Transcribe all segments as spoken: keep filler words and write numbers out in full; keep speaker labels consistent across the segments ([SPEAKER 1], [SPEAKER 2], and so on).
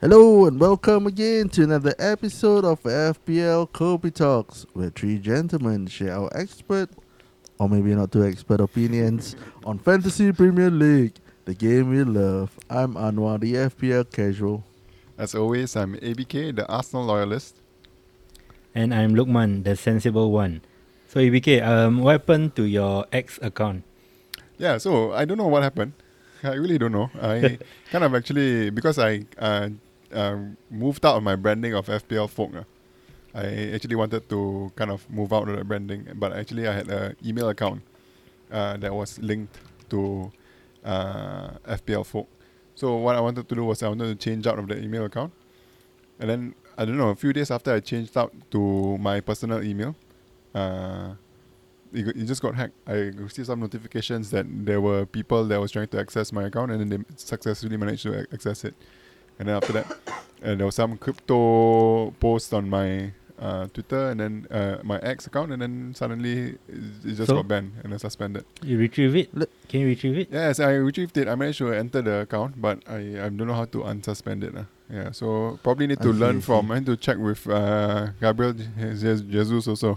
[SPEAKER 1] Hello and welcome again to another episode of F P L Kopi Talks, where three gentlemen share our expert, or maybe not too expert opinions on Fantasy Premier League, the game we love. I'm Anwar, the F P L casual.
[SPEAKER 2] As always, I'm A B K, the Arsenal loyalist.
[SPEAKER 3] And I'm Lukman, the sensible one. So E B K, um, what happened to your ex account?
[SPEAKER 2] Yeah, so I don't know what happened. I really don't know. I kind of actually, because I uh, uh, moved out of my branding of F P L folk, uh, I actually wanted to kind of move out of the branding, but actually I had an email account uh, that was linked to uh, F P L folk. So what I wanted to do was I wanted to change out of the email account. And then, I don't know, a few days after I changed out to my personal email, uh, it, it just got hacked. I received some notifications that there were people that was trying to access my account, and then they successfully managed to access it. And then after that, uh, there was some crypto post on my uh, Twitter, and then uh, my ex account, and then suddenly it, it just
[SPEAKER 3] So?
[SPEAKER 2] got banned and then suspended.
[SPEAKER 3] You retrieve it?
[SPEAKER 1] Le-
[SPEAKER 3] Can you retrieve it?
[SPEAKER 2] Yes, I retrieved it. I managed to enter the account, but I, I don't know how to unsuspend it. Uh. Yeah, so probably need to
[SPEAKER 1] I see,
[SPEAKER 2] learn
[SPEAKER 1] I
[SPEAKER 2] from.
[SPEAKER 1] see.
[SPEAKER 2] I need to check with uh, Gabriel Je- Jesus also.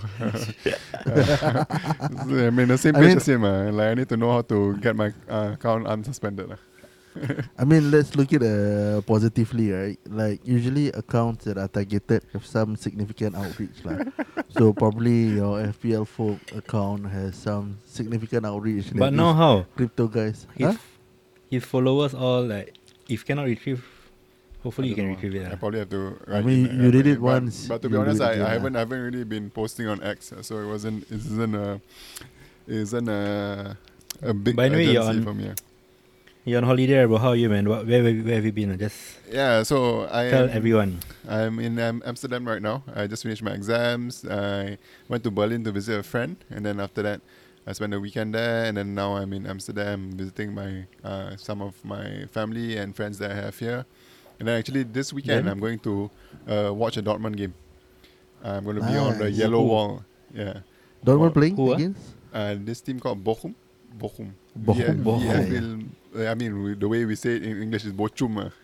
[SPEAKER 2] Uh, I mean, the same
[SPEAKER 1] I
[SPEAKER 2] page
[SPEAKER 1] mean-
[SPEAKER 2] as him. Uh, like I need to know how to get my uh, account unsuspended. Uh.
[SPEAKER 1] I mean, let's look at it uh, positively, right? Like, usually accounts that are targeted have some significant outreach. Lah. So, probably your F P L folk account has some significant outreach.
[SPEAKER 3] But
[SPEAKER 1] than
[SPEAKER 3] now
[SPEAKER 1] these
[SPEAKER 3] how?
[SPEAKER 1] crypto guys.
[SPEAKER 3] His,
[SPEAKER 1] Huh?
[SPEAKER 3] his followers all like, if cannot retrieve, hopefully
[SPEAKER 2] I
[SPEAKER 3] you
[SPEAKER 2] don't
[SPEAKER 3] can
[SPEAKER 2] know.
[SPEAKER 3] retrieve it.
[SPEAKER 2] I
[SPEAKER 3] ah.
[SPEAKER 2] probably have to.
[SPEAKER 1] I
[SPEAKER 2] write
[SPEAKER 1] mean,
[SPEAKER 2] in,
[SPEAKER 1] you
[SPEAKER 2] uh,
[SPEAKER 1] did it
[SPEAKER 2] but-
[SPEAKER 1] once,
[SPEAKER 2] But to be
[SPEAKER 1] you'll do
[SPEAKER 2] honest,
[SPEAKER 1] it
[SPEAKER 2] I,
[SPEAKER 1] again,
[SPEAKER 2] I
[SPEAKER 1] ah.
[SPEAKER 2] haven't I haven't really been posting on X, uh, so it wasn't it isn't a it isn't a a big
[SPEAKER 3] By the way, you're
[SPEAKER 2] agency
[SPEAKER 3] on-
[SPEAKER 2] for me. uh.
[SPEAKER 3] You're on holiday, bro. How are you, man? What, where, where, where have you been? Just
[SPEAKER 2] Yeah, so I
[SPEAKER 3] tell
[SPEAKER 2] am,
[SPEAKER 3] everyone.
[SPEAKER 2] I'm in um, Amsterdam right now. I just finished my exams. I went to Berlin to visit a friend, and then after that, I spent the weekend there. And then now I'm in Amsterdam visiting my uh, some of my family and friends that I have here. And then actually this weekend
[SPEAKER 3] Then?
[SPEAKER 2] I'm going to uh, watch a Dortmund game. I'm going to be on the
[SPEAKER 1] Nice.
[SPEAKER 2] yellow
[SPEAKER 3] Who?
[SPEAKER 2] wall. Yeah,
[SPEAKER 1] Dortmund
[SPEAKER 2] What?
[SPEAKER 1] playing
[SPEAKER 3] Who, ah?
[SPEAKER 1] against?
[SPEAKER 2] uh, this team called Bochum. Bochum.
[SPEAKER 1] Bochum,
[SPEAKER 2] V-
[SPEAKER 1] Bochum,
[SPEAKER 2] VfL, uh, I mean, we- the way we say it in English is Bochum. uh.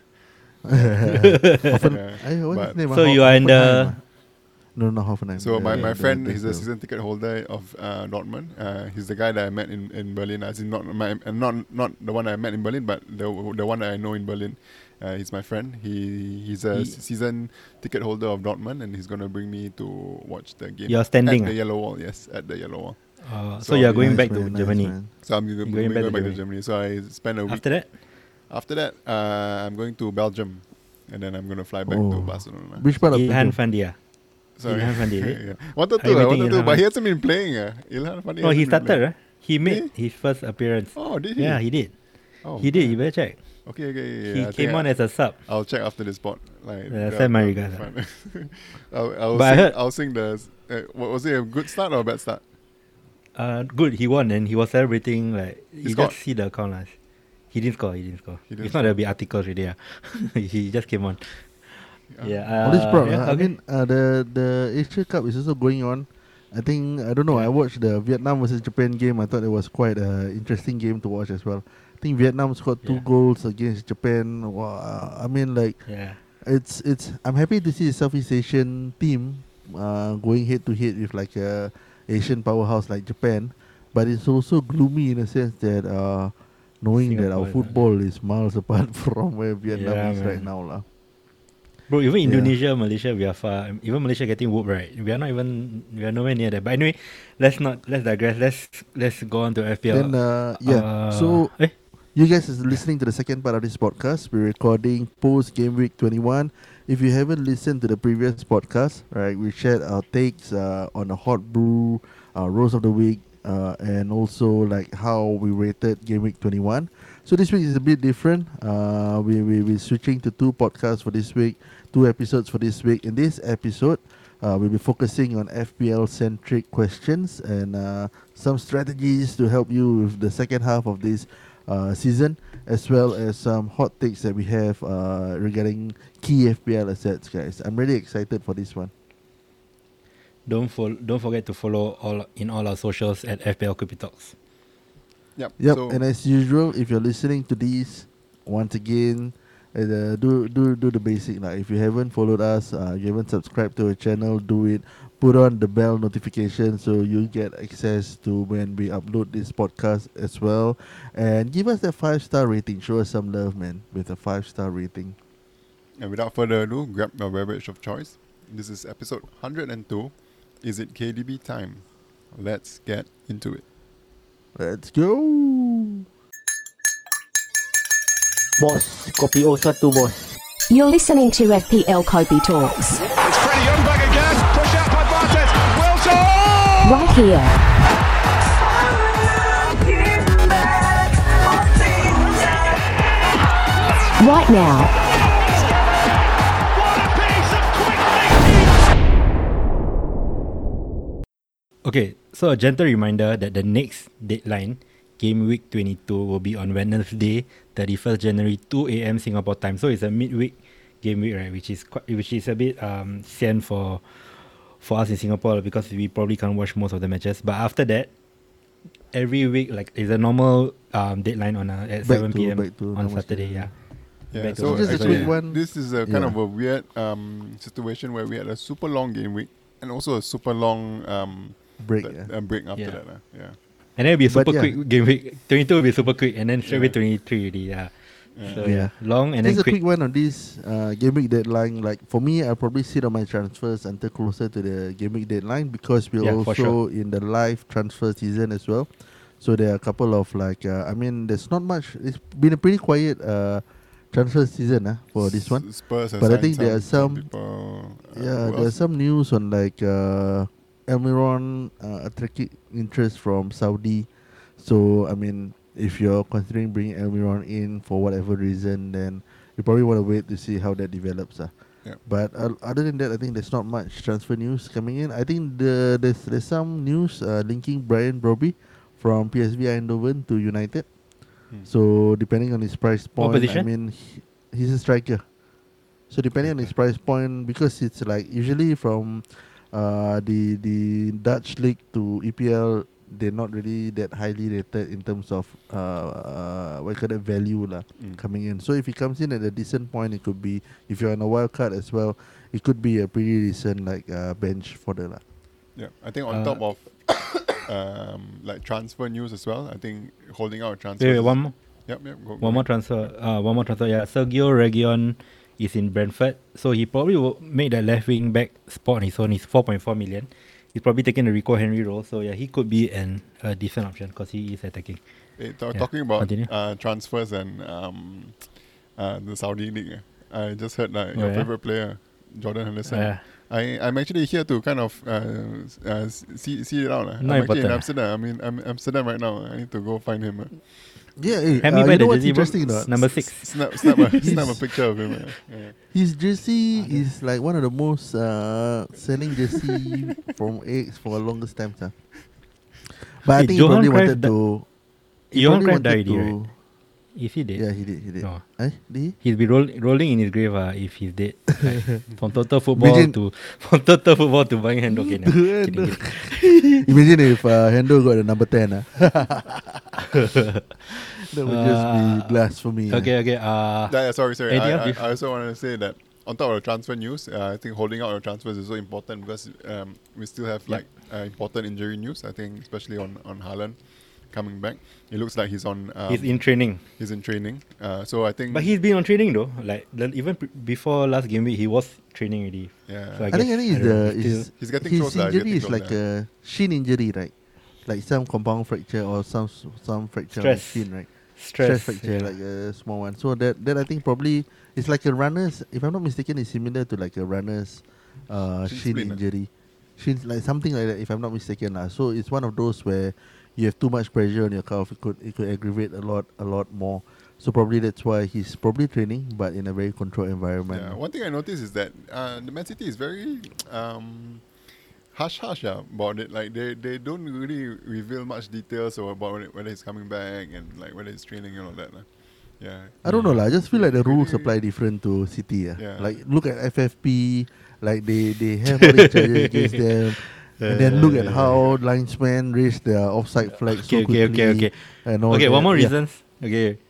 [SPEAKER 1] Hoffen,
[SPEAKER 2] Yeah.
[SPEAKER 1] I, what's
[SPEAKER 2] But-
[SPEAKER 1] his name?
[SPEAKER 3] So
[SPEAKER 1] ah?
[SPEAKER 3] you are in
[SPEAKER 1] Hoffenheim,
[SPEAKER 3] the-
[SPEAKER 1] ah? No, not Hoffenheim.
[SPEAKER 2] So my,
[SPEAKER 1] the-
[SPEAKER 2] my
[SPEAKER 1] the-
[SPEAKER 2] friend,
[SPEAKER 1] the-
[SPEAKER 2] he's a
[SPEAKER 1] the-
[SPEAKER 2] season ticket holder of uh, Dortmund. Uh, he's the guy that I met in, in Berlin. As in not my uh, not not the one I met in Berlin, but the the one that I know in Berlin. Uh, he's my friend. He he's a
[SPEAKER 3] He-
[SPEAKER 2] season ticket holder of Dortmund, and he's gonna bring me to watch the game.
[SPEAKER 3] You're standing,
[SPEAKER 2] at the
[SPEAKER 3] ah?
[SPEAKER 2] yellow wall. Yes, at the yellow wall.
[SPEAKER 3] Uh, so,
[SPEAKER 2] So
[SPEAKER 3] you are
[SPEAKER 2] I'll be
[SPEAKER 3] going
[SPEAKER 1] Nice,
[SPEAKER 3] back to
[SPEAKER 1] man, nice,
[SPEAKER 3] Germany.
[SPEAKER 1] man.
[SPEAKER 2] So I'm going,
[SPEAKER 3] You're
[SPEAKER 2] going,
[SPEAKER 3] going
[SPEAKER 2] back,
[SPEAKER 3] back to
[SPEAKER 2] to Germany. So I spend a week.
[SPEAKER 3] After that,
[SPEAKER 2] After that, uh, I'm going to Belgium, and then I'm gonna fly back to
[SPEAKER 1] Oh.
[SPEAKER 2] Barcelona.
[SPEAKER 1] Which part of
[SPEAKER 3] Ilhan
[SPEAKER 1] Belgium?
[SPEAKER 3] Fandia.
[SPEAKER 2] Sorry.
[SPEAKER 3] Ilhan Fandi, is it?
[SPEAKER 2] yeah. Wanted
[SPEAKER 3] Are you
[SPEAKER 2] to, I
[SPEAKER 3] meeting
[SPEAKER 2] wanted to,
[SPEAKER 3] Ilhan
[SPEAKER 2] but he
[SPEAKER 3] Fandi?
[SPEAKER 2] hasn't been playing. Uh. Ilhan Fandi
[SPEAKER 3] Oh, he
[SPEAKER 2] hasn't been
[SPEAKER 3] started.
[SPEAKER 2] playing.
[SPEAKER 3] Uh? He made
[SPEAKER 2] Really?
[SPEAKER 3] his first appearance.
[SPEAKER 2] Oh, did he?
[SPEAKER 3] Yeah, he did.
[SPEAKER 2] Oh,
[SPEAKER 3] He did.
[SPEAKER 2] man.
[SPEAKER 3] You better check.
[SPEAKER 2] Okay, okay. Yeah,
[SPEAKER 3] He
[SPEAKER 2] I think
[SPEAKER 3] came on
[SPEAKER 2] I,
[SPEAKER 3] as a sub.
[SPEAKER 2] I'll check after this spot. Like,
[SPEAKER 3] Yeah,
[SPEAKER 2] that-
[SPEAKER 3] send my
[SPEAKER 2] that'll be
[SPEAKER 3] regards,
[SPEAKER 2] fun. I'll, I'll,
[SPEAKER 3] But I
[SPEAKER 2] sing,
[SPEAKER 3] heard-
[SPEAKER 2] I'll sing the. Uh, what, was it a good start or a bad start?
[SPEAKER 3] Uh, good. He won and he was celebrating like
[SPEAKER 2] He
[SPEAKER 3] you
[SPEAKER 2] scored?
[SPEAKER 3] just see the account lah. He didn't score. He didn't score.
[SPEAKER 2] He didn't
[SPEAKER 3] if not, there'll be articles already. Yeah. he just came on. Yeah. Uh,
[SPEAKER 1] All this proud.
[SPEAKER 3] yeah,
[SPEAKER 1] ah. I
[SPEAKER 3] okay.
[SPEAKER 1] mean, uh, the the Asia Cup is also going on. I think I don't know. I
[SPEAKER 3] Yeah.
[SPEAKER 1] watched the Vietnam versus Japan game. I thought it was quite an interesting game to watch as well. I think Vietnam scored two
[SPEAKER 3] Yeah.
[SPEAKER 1] goals against Japan. Wow. I mean, like
[SPEAKER 3] yeah.
[SPEAKER 1] it's it's. I'm happy to see a Southeast Asian team uh, going head to head with like a Asian powerhouse like Japan. But it's also gloomy in a sense that uh, knowing that our
[SPEAKER 3] Singapore is, uh,
[SPEAKER 1] football is miles apart from where Vietnam
[SPEAKER 3] Yeah,
[SPEAKER 1] is right
[SPEAKER 3] man.
[SPEAKER 1] now, lah.
[SPEAKER 3] Bro, even
[SPEAKER 1] Yeah.
[SPEAKER 3] Indonesia, Malaysia, we are far. Even Malaysia getting whooped, right? We are not even. We are nowhere near that. But anyway, let's not. Let's digress. Let's let's go on to F P L.
[SPEAKER 1] Then uh, yeah.
[SPEAKER 3] Uh,
[SPEAKER 1] so
[SPEAKER 3] eh?
[SPEAKER 1] you guys is listening to the second part of this podcast. We're recording post game week twenty-one. If you haven't listened to the previous podcast, right, we shared our takes uh, on the hot brew, uh, roast of the week, uh, and also like how we rated game week twenty-one. So this week is a bit different. Uh, we we we switching to two podcasts for this week, two episodes for this week. In this episode, uh, we'll be focusing on F P L centric questions and uh, some strategies to help you with the second half of this uh, season, as well as some hot takes that we have uh, regarding key F P L assets, guys. I'm really excited for this one.
[SPEAKER 3] Don't fol- Don't forget to follow all in all our socials at F P L Crypto Talks.
[SPEAKER 2] Yep.
[SPEAKER 1] Yep,
[SPEAKER 2] So,
[SPEAKER 1] and as usual, if you're listening to these, once again, And, uh, do do do the basic lah. If you haven't followed us, uh, you haven't subscribed to our channel, do it. Put on the bell notification so you get access to when we upload this podcast as well. And give us that five star rating. Show us some love, man, with a five star rating.
[SPEAKER 2] And without further ado, grab your beverage of choice. This is episode one hundred two. Is it K D B time? Let's get into it.
[SPEAKER 1] Let's go.
[SPEAKER 4] Bos, kopi O satu bos.
[SPEAKER 5] You're listening to F P L Kopi Talks.
[SPEAKER 6] It's Freddie Youngberg again. Push out by Bartes. Wilson!
[SPEAKER 5] Right here. Right now.
[SPEAKER 6] What a piece of quick thinking!
[SPEAKER 3] Okay, so a gentle reminder that the next deadline, Game Week twenty-two, will be on Wednesday, thirty-first January, two a.m. Singapore time. So it's a midweek game week, right? Which is quite, which is a bit um sian for for us in Singapore because we probably can't watch most of the matches. But after that, every week like is a normal um deadline on uh, at
[SPEAKER 1] Back
[SPEAKER 3] seven
[SPEAKER 1] to-
[SPEAKER 3] p.m.
[SPEAKER 1] back to
[SPEAKER 3] on
[SPEAKER 1] normal
[SPEAKER 3] Saturday.
[SPEAKER 1] schedule.
[SPEAKER 3] Yeah.
[SPEAKER 2] Yeah,
[SPEAKER 3] Back to
[SPEAKER 2] so
[SPEAKER 3] normal
[SPEAKER 1] Just a
[SPEAKER 2] actually,
[SPEAKER 1] quick one.
[SPEAKER 2] this is a kind
[SPEAKER 1] Yeah.
[SPEAKER 2] of a weird um, situation where we had a super long game week and also a super long um,
[SPEAKER 1] Break.
[SPEAKER 2] th-
[SPEAKER 1] Yeah.
[SPEAKER 2] uh, break after
[SPEAKER 3] Yeah.
[SPEAKER 2] that. Uh, yeah.
[SPEAKER 3] And then it'll be a
[SPEAKER 1] But
[SPEAKER 3] super
[SPEAKER 1] yeah.
[SPEAKER 3] quick game week. twenty-two will be super quick, and then straight away
[SPEAKER 2] Yeah.
[SPEAKER 3] twenty-three already. Yeah.
[SPEAKER 2] Yeah.
[SPEAKER 3] So
[SPEAKER 1] Yeah.
[SPEAKER 3] yeah, long and then
[SPEAKER 1] Just a
[SPEAKER 3] quick.
[SPEAKER 1] quick one on this uh, game week deadline. Like for me, I'll probably sit on my transfers until closer to the game week deadline because we're
[SPEAKER 3] Yeah, for
[SPEAKER 1] also in the live transfer season as well. So there are a couple of like, uh, I mean, there's not much. It's been a pretty quiet uh, transfer season uh, for this one.
[SPEAKER 2] S- Spurs has
[SPEAKER 1] But I
[SPEAKER 2] signed
[SPEAKER 1] think there are
[SPEAKER 2] some,
[SPEAKER 1] some-
[SPEAKER 2] people. Uh,
[SPEAKER 1] Yeah,
[SPEAKER 2] who
[SPEAKER 1] there's
[SPEAKER 2] else?
[SPEAKER 1] some news on like uh, Almiron uh, attracting interest from Saudi. So I mean, if you're considering bringing Almiron in for whatever reason, then you probably want to wait to see how that develops. Uh.
[SPEAKER 2] Yeah.
[SPEAKER 1] But uh, other than that, I think there's not much transfer news coming in. I think the there's there's some news uh, linking Brian Brobby from P S V Eindhoven to United.
[SPEAKER 2] Hmm.
[SPEAKER 1] So depending on his price point, I
[SPEAKER 3] position?
[SPEAKER 1] mean, he, he's a striker. So depending on his price point, because it's like usually from uh, the the Dutch league to E P L, they're not really that highly rated in terms of uh, uh, what you call that value lah
[SPEAKER 2] Mm.
[SPEAKER 1] coming in. So if he comes in at a decent point, it could be, if you're on a wild card as well, it could be a pretty decent like uh, bench for the lah.
[SPEAKER 2] Yeah, I think on
[SPEAKER 3] Uh,
[SPEAKER 2] top of um, like transfer news as well. I think holding out transfer.
[SPEAKER 3] Wait, wait, one more.
[SPEAKER 2] Yep, yep. Go,
[SPEAKER 3] One more transfer. Uh, one more transfer. Yeah, Sergio Region is in Brentford, so he probably will make the left wing back spot on his own. He's four point four million. He's probably taking the Rico Henry role, so yeah, he could be an a decent option because he is attacking.
[SPEAKER 2] Hey, ta-
[SPEAKER 3] Yeah,
[SPEAKER 2] talking about
[SPEAKER 3] continue.
[SPEAKER 2] uh, transfers and um, uh, the Saudi league. eh, I just heard like
[SPEAKER 3] Oh,
[SPEAKER 2] your
[SPEAKER 3] yeah?
[SPEAKER 2] favorite player, Jordan Henderson.
[SPEAKER 3] Uh,
[SPEAKER 2] I I'm actually here to kind of uh, s- uh, s- see see it out. eh.
[SPEAKER 3] Not
[SPEAKER 2] I'm actually in
[SPEAKER 3] important, ah.
[SPEAKER 2] Amsterdam. I mean, I'm Amsterdam right now. I need to go find him. eh.
[SPEAKER 1] Yeah, hey,
[SPEAKER 3] Hand me
[SPEAKER 1] uh,
[SPEAKER 3] by
[SPEAKER 1] you
[SPEAKER 3] the
[SPEAKER 1] know what's
[SPEAKER 3] jersey, bro.
[SPEAKER 1] interesting or not?
[SPEAKER 3] Number six.
[SPEAKER 2] Snap snap a, snap a picture of him. eh. Yeah.
[SPEAKER 1] His jersey is like one of the most uh, selling jersey from X for the longest time, sir. But I
[SPEAKER 3] Hey,
[SPEAKER 1] think he
[SPEAKER 3] Johan
[SPEAKER 1] probably
[SPEAKER 3] Cruyff
[SPEAKER 1] wanted
[SPEAKER 3] di-
[SPEAKER 1] to. He
[SPEAKER 3] Johan
[SPEAKER 1] probably
[SPEAKER 3] Cruyff
[SPEAKER 1] wanted
[SPEAKER 3] died already,
[SPEAKER 1] to-
[SPEAKER 3] right? Is he dead?
[SPEAKER 1] Yeah, he did. He did.
[SPEAKER 3] No.
[SPEAKER 1] Eh? Did he?
[SPEAKER 3] He'll be roll, rolling in his grave uh, if he's dead. Like, from total football
[SPEAKER 1] Imagine-
[SPEAKER 3] to from total football to buying hand. Okay, no. Kidding, kidding.
[SPEAKER 1] Imagine if uh, Hendo got the number ten. Uh. That would just
[SPEAKER 3] Uh,
[SPEAKER 1] be blasphemy.
[SPEAKER 3] Okay, okay. Uh,
[SPEAKER 2] Yeah, yeah, sorry, sorry.
[SPEAKER 3] Anything
[SPEAKER 2] I,
[SPEAKER 3] else
[SPEAKER 2] I,
[SPEAKER 3] before-
[SPEAKER 2] I also want to say that on top of the transfer news, uh, I think holding out our transfers is so important because um, we still have
[SPEAKER 3] Yep.
[SPEAKER 2] like uh, important injury news. I think especially on on Haaland coming back. It looks like he's on. Um,
[SPEAKER 3] he's in training.
[SPEAKER 2] He's in training. Uh, so I think.
[SPEAKER 3] But he's been on training though. Like the, even pre- before last game week, he was training already.
[SPEAKER 2] Yeah.
[SPEAKER 3] So
[SPEAKER 1] I think I think
[SPEAKER 3] guess-
[SPEAKER 1] it's
[SPEAKER 3] don't know,
[SPEAKER 1] the
[SPEAKER 3] still-
[SPEAKER 1] it's,
[SPEAKER 2] He's getting
[SPEAKER 1] his
[SPEAKER 2] close lah, he's
[SPEAKER 1] injury
[SPEAKER 2] getting
[SPEAKER 1] is
[SPEAKER 2] close
[SPEAKER 1] like
[SPEAKER 2] lah.
[SPEAKER 1] a shin injury, right? Like some compound fracture or some s- some fracture on the
[SPEAKER 3] Stress.
[SPEAKER 1] shin, right?
[SPEAKER 3] stress,
[SPEAKER 1] fracture,
[SPEAKER 3] yeah.
[SPEAKER 1] like a small one. So that that I think probably it's like a runner's. If I'm not mistaken, it's similar to like a runner's uh,
[SPEAKER 2] Shin
[SPEAKER 1] shin
[SPEAKER 2] splint, ah?
[SPEAKER 1] injury. Shin like something like that. If I'm not mistaken, lah. So it's one of those where you have too much pressure on your calf. It could it could aggravate a lot a lot more. So probably that's why he's probably training, but in a very controlled environment.
[SPEAKER 2] Yeah, one thing I noticed is that uh, the Man City is very um, hush hush uh, about it. Like they, they don't really reveal much details or about whether, whether he's coming back and like whether he's training and all that. Uh. Yeah.
[SPEAKER 1] I don't know lah. I just feel like the rules
[SPEAKER 2] Really-
[SPEAKER 1] apply different to City. Uh.
[SPEAKER 2] Yeah.
[SPEAKER 1] Like look at F F P, like they they have all these charges against them, and then look at how linesmen raise their offside flag so
[SPEAKER 3] Okay, okay,
[SPEAKER 1] quickly.
[SPEAKER 3] okay, okay.
[SPEAKER 1] And all
[SPEAKER 3] Okay,
[SPEAKER 1] that.
[SPEAKER 3] one more
[SPEAKER 1] Yeah.
[SPEAKER 3] reasons. Okay,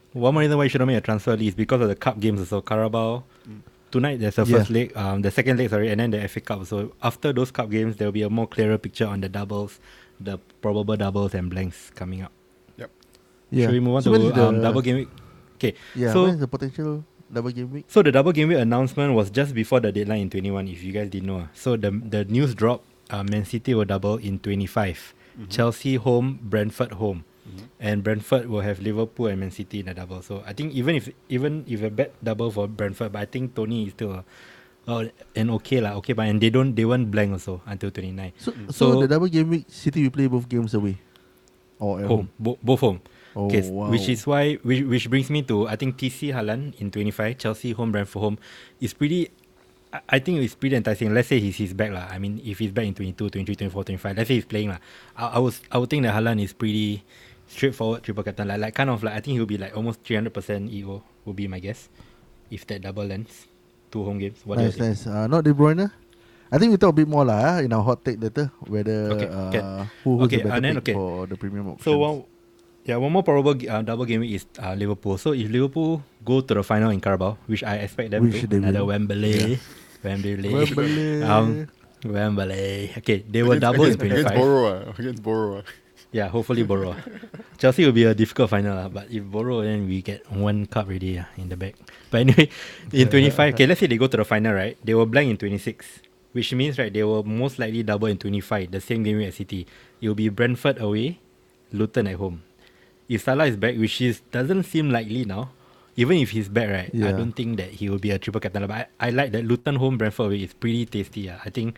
[SPEAKER 3] one more reason why you shouldn't make a transfer early is because of the cup games also. Carabao.
[SPEAKER 2] Mm.
[SPEAKER 3] Tonight there's the
[SPEAKER 1] Yeah.
[SPEAKER 3] first leg, um, the second leg, sorry, and then the F A Cup. So after those cup games, there will be a more clearer picture on the doubles, the probable doubles and blanks coming up.
[SPEAKER 1] Yeah.
[SPEAKER 3] Should we move on
[SPEAKER 1] So when is
[SPEAKER 3] to um,
[SPEAKER 1] the-
[SPEAKER 3] double game week? Okay.
[SPEAKER 1] Yeah.
[SPEAKER 3] so
[SPEAKER 1] when is the potential double game week?
[SPEAKER 3] So the double game week announcement was just before the deadline in twenty-one, if you guys didn't know. So the the news dropped, uh, Man City will double in twenty-five.
[SPEAKER 2] Mhm.
[SPEAKER 3] Chelsea home, Brentford home.
[SPEAKER 2] Mhm.
[SPEAKER 3] And Brentford will have Liverpool and Man City in a double. So I think even if even if a bet double for Brentford, but I think Tony is still a, uh, an okay lah, okay, but and they don't they won't blank also until twenty-nine.
[SPEAKER 1] So, so,
[SPEAKER 3] So-
[SPEAKER 1] the double game week, City will play both games away, or at home.
[SPEAKER 3] Home, Bo- both home.
[SPEAKER 1] Oh,
[SPEAKER 3] Okay,
[SPEAKER 1] wow.
[SPEAKER 3] which is why which, which brings me to I think T C Haaland in twenty-five, Chelsea home, Brentford home is pretty. I, I think it's pretty enticing. Let's say he's he's back lah. I mean, if he's back in twenty-two, twenty-three, twenty-four, twenty-five, let's say he's playing lah. I, I was I would think that Haaland is pretty straightforward triple captain. Like like kind of like I think he'll be like almost three hundred percent E O would be my guess, if that double lands, two home games. What
[SPEAKER 1] Nice,
[SPEAKER 3] do you think?
[SPEAKER 1] nice. Uh, not De Bruyne. I think we talk a bit more lah uh, in our hot take later whether
[SPEAKER 3] Okay,
[SPEAKER 1] uh,
[SPEAKER 3] can.
[SPEAKER 1] who who's
[SPEAKER 3] Okay,
[SPEAKER 1] the better
[SPEAKER 3] and then,
[SPEAKER 1] pick
[SPEAKER 3] okay.
[SPEAKER 1] for the premium options.
[SPEAKER 3] So one, yeah, one more probable g- uh, double game week is uh, Liverpool. So if Liverpool go to the final in Carabao, which I expect them
[SPEAKER 1] Which
[SPEAKER 3] to,
[SPEAKER 1] they
[SPEAKER 3] another
[SPEAKER 1] will.
[SPEAKER 3] Wembley, Wembley,
[SPEAKER 1] Wembley.
[SPEAKER 3] um, Wembley. Okay, they will
[SPEAKER 2] Against-
[SPEAKER 3] double in
[SPEAKER 2] against, against
[SPEAKER 3] twenty-five.
[SPEAKER 2] Borough, ah, against Borough. ah.
[SPEAKER 3] Yeah, hopefully Borough. Chelsea will be a difficult final, lah, but if Borough, then we get one cup already uh, in the back. But anyway, in twenty-five, okay, let's say they go to the final, right? They will blank in twenty-six, which means right they will most likely double in twenty-five, the same game week as City. It will be Brentford away, Luton at home. If Salah is back, which is doesn't seem likely now, even if he's back, right, I
[SPEAKER 1] Yeah.
[SPEAKER 3] don't think that he will be a triple captain. But I, I like that Luton home, Brentford away is pretty tasty. Uh, I think.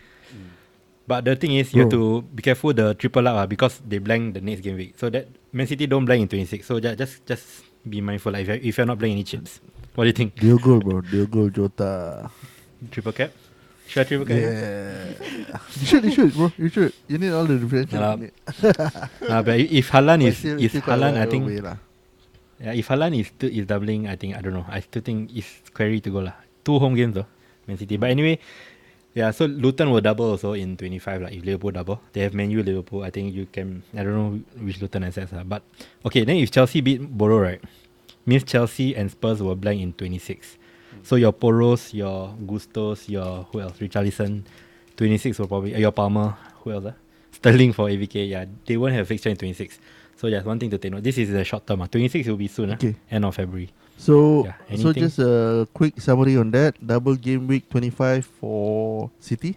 [SPEAKER 3] But the thing is, you have to be careful the triple up uh, because they blank the next game week. So that Man City don't blank in twenty-six. So ju- just just be mindful like, if, you're, if you're not playing any chips. What do you think?
[SPEAKER 1] Diogo, bro. Diogo Jota.
[SPEAKER 3] Triple cap? Should I triple cap?
[SPEAKER 1] Yeah. you should, you should, bro. You should. You need all the differential.
[SPEAKER 3] Uh,
[SPEAKER 1] you need.
[SPEAKER 3] Uh, but if Haaland
[SPEAKER 1] But
[SPEAKER 3] is
[SPEAKER 1] still-
[SPEAKER 3] is
[SPEAKER 1] still quite
[SPEAKER 3] Haaland, I
[SPEAKER 1] a
[SPEAKER 3] think
[SPEAKER 1] way lah.
[SPEAKER 3] yeah, if Haaland is still is doubling, I think I don't know. I still think it's scary to go lah. Two home games though, Man City. But anyway, yeah. So Luton will double also in twenty-five. Like if Liverpool double, they have Man U, Liverpool. I think you can. I don't know which Luton assets are, but okay. Then if Chelsea beat Borough, right, means Chelsea and Spurs will blank in twenty-six. So your Poros, your Gustos, your who else? Richarlison, twenty-six will probably uh, your Palmer. Who else? Uh? Sterling for A V K. Yeah, they won't have fixture in twenty-six. So yeah, one thing to take note. This is the short term. Uh. twenty-six will be soon. Uh,
[SPEAKER 1] Okay.
[SPEAKER 3] end of February.
[SPEAKER 1] So,
[SPEAKER 3] Yeah,
[SPEAKER 1] so
[SPEAKER 3] anything?
[SPEAKER 1] just a quick summary on that. Double game week twenty-five for City.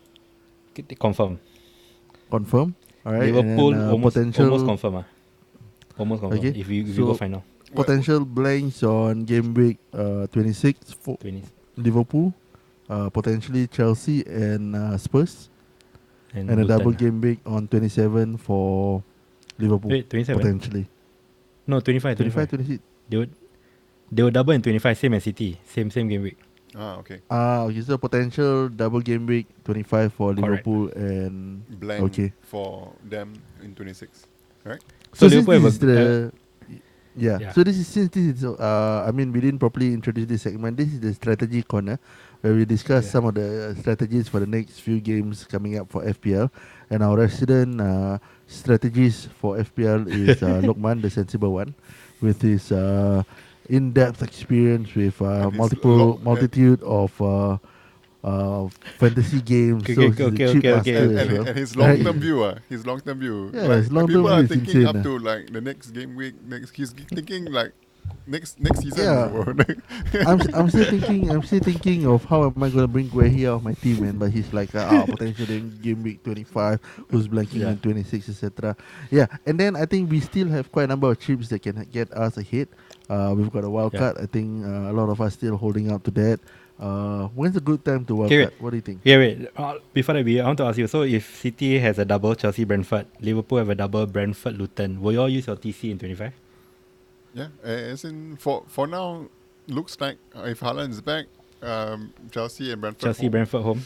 [SPEAKER 3] K- Confirm.
[SPEAKER 1] Confirm. All right.
[SPEAKER 3] Liverpool
[SPEAKER 1] and then, uh,
[SPEAKER 3] almost
[SPEAKER 1] potential
[SPEAKER 3] almost confirm. Uh. Almost confirm.
[SPEAKER 1] Okay,
[SPEAKER 3] If you if you go
[SPEAKER 1] so-
[SPEAKER 3] final.
[SPEAKER 1] potential blanks on game week uh, twenty-six for
[SPEAKER 3] twenty
[SPEAKER 1] Liverpool, uh, potentially Chelsea and uh, Spurs,
[SPEAKER 3] and,
[SPEAKER 1] and a
[SPEAKER 3] Luton,
[SPEAKER 1] double
[SPEAKER 3] uh.
[SPEAKER 1] game week on twenty-seven for Liverpool.
[SPEAKER 3] Wait, twenty-seven?
[SPEAKER 1] Potentially
[SPEAKER 3] No, twenty-five,
[SPEAKER 1] twenty-five,
[SPEAKER 3] twenty-five.
[SPEAKER 1] twenty-six.
[SPEAKER 3] They would they would double in twenty-five, same as City. Same same game week.
[SPEAKER 2] Ah, okay.
[SPEAKER 1] Ah, okay. So potential double game week twenty-five for
[SPEAKER 3] Correct.
[SPEAKER 1] Liverpool and
[SPEAKER 2] Blank
[SPEAKER 1] Okay.
[SPEAKER 2] for them in twenty-six. Right?
[SPEAKER 3] So,
[SPEAKER 1] since
[SPEAKER 3] Liverpool
[SPEAKER 1] this
[SPEAKER 3] have
[SPEAKER 1] is
[SPEAKER 3] a,
[SPEAKER 1] the yeah.
[SPEAKER 3] Yeah.
[SPEAKER 1] So this is since this is uh I mean we didn't properly introduce this segment. This is the strategy corner where we discuss
[SPEAKER 3] Yeah.
[SPEAKER 1] some of the strategies for the next few games coming up for F P L. And our resident uh, strategies for F P L is uh, Lokman, the sensible one, with his uh, in-depth experience with uh,
[SPEAKER 2] And his
[SPEAKER 1] multiple
[SPEAKER 2] lo-
[SPEAKER 1] multitude of uh, uh, fantasy games.
[SPEAKER 3] Okay,
[SPEAKER 1] so
[SPEAKER 3] okay,
[SPEAKER 1] he's a
[SPEAKER 3] okay,
[SPEAKER 1] cheap
[SPEAKER 3] okay,
[SPEAKER 1] master
[SPEAKER 3] okay.
[SPEAKER 2] And,
[SPEAKER 1] as
[SPEAKER 2] and,
[SPEAKER 1] well.
[SPEAKER 2] and his
[SPEAKER 1] Right?
[SPEAKER 2] long term view, uh, his long term view.
[SPEAKER 1] Yeah,
[SPEAKER 2] like,
[SPEAKER 1] his long-term
[SPEAKER 2] people
[SPEAKER 1] view
[SPEAKER 2] are
[SPEAKER 1] is
[SPEAKER 2] thinking
[SPEAKER 1] insane,
[SPEAKER 2] up
[SPEAKER 1] uh.
[SPEAKER 2] to like the next game week, next he's thinking like next next season.
[SPEAKER 1] Yeah.
[SPEAKER 2] bro.
[SPEAKER 1] I'm I'm still thinking I'm still thinking of how am I gonna bring Guehi out of my team, man. But he's like uh, ah, potential in game week twenty-five, who's blanking
[SPEAKER 3] Yeah.
[SPEAKER 1] in twenty-six, et cetera. Yeah, and then I think we still have quite a number of chips that can get us ahead. Uh, we've got a wild
[SPEAKER 3] Yeah.
[SPEAKER 1] card. I think uh, a lot of us still holding up to that. Uh, when's a good time to wild
[SPEAKER 3] Okay,
[SPEAKER 1] card? What do you think?
[SPEAKER 3] Yeah, wait. Uh, before that, we I want to ask you. So, if City has a double, Chelsea, Brentford, Liverpool have a double, Brentford, Luton, will you all use your T C in twenty-five?
[SPEAKER 2] Yeah, uh, as in for for now, looks like uh, if Haaland is back, um, Chelsea and Brentford.
[SPEAKER 3] Chelsea,
[SPEAKER 2] home.
[SPEAKER 3] Brentford home.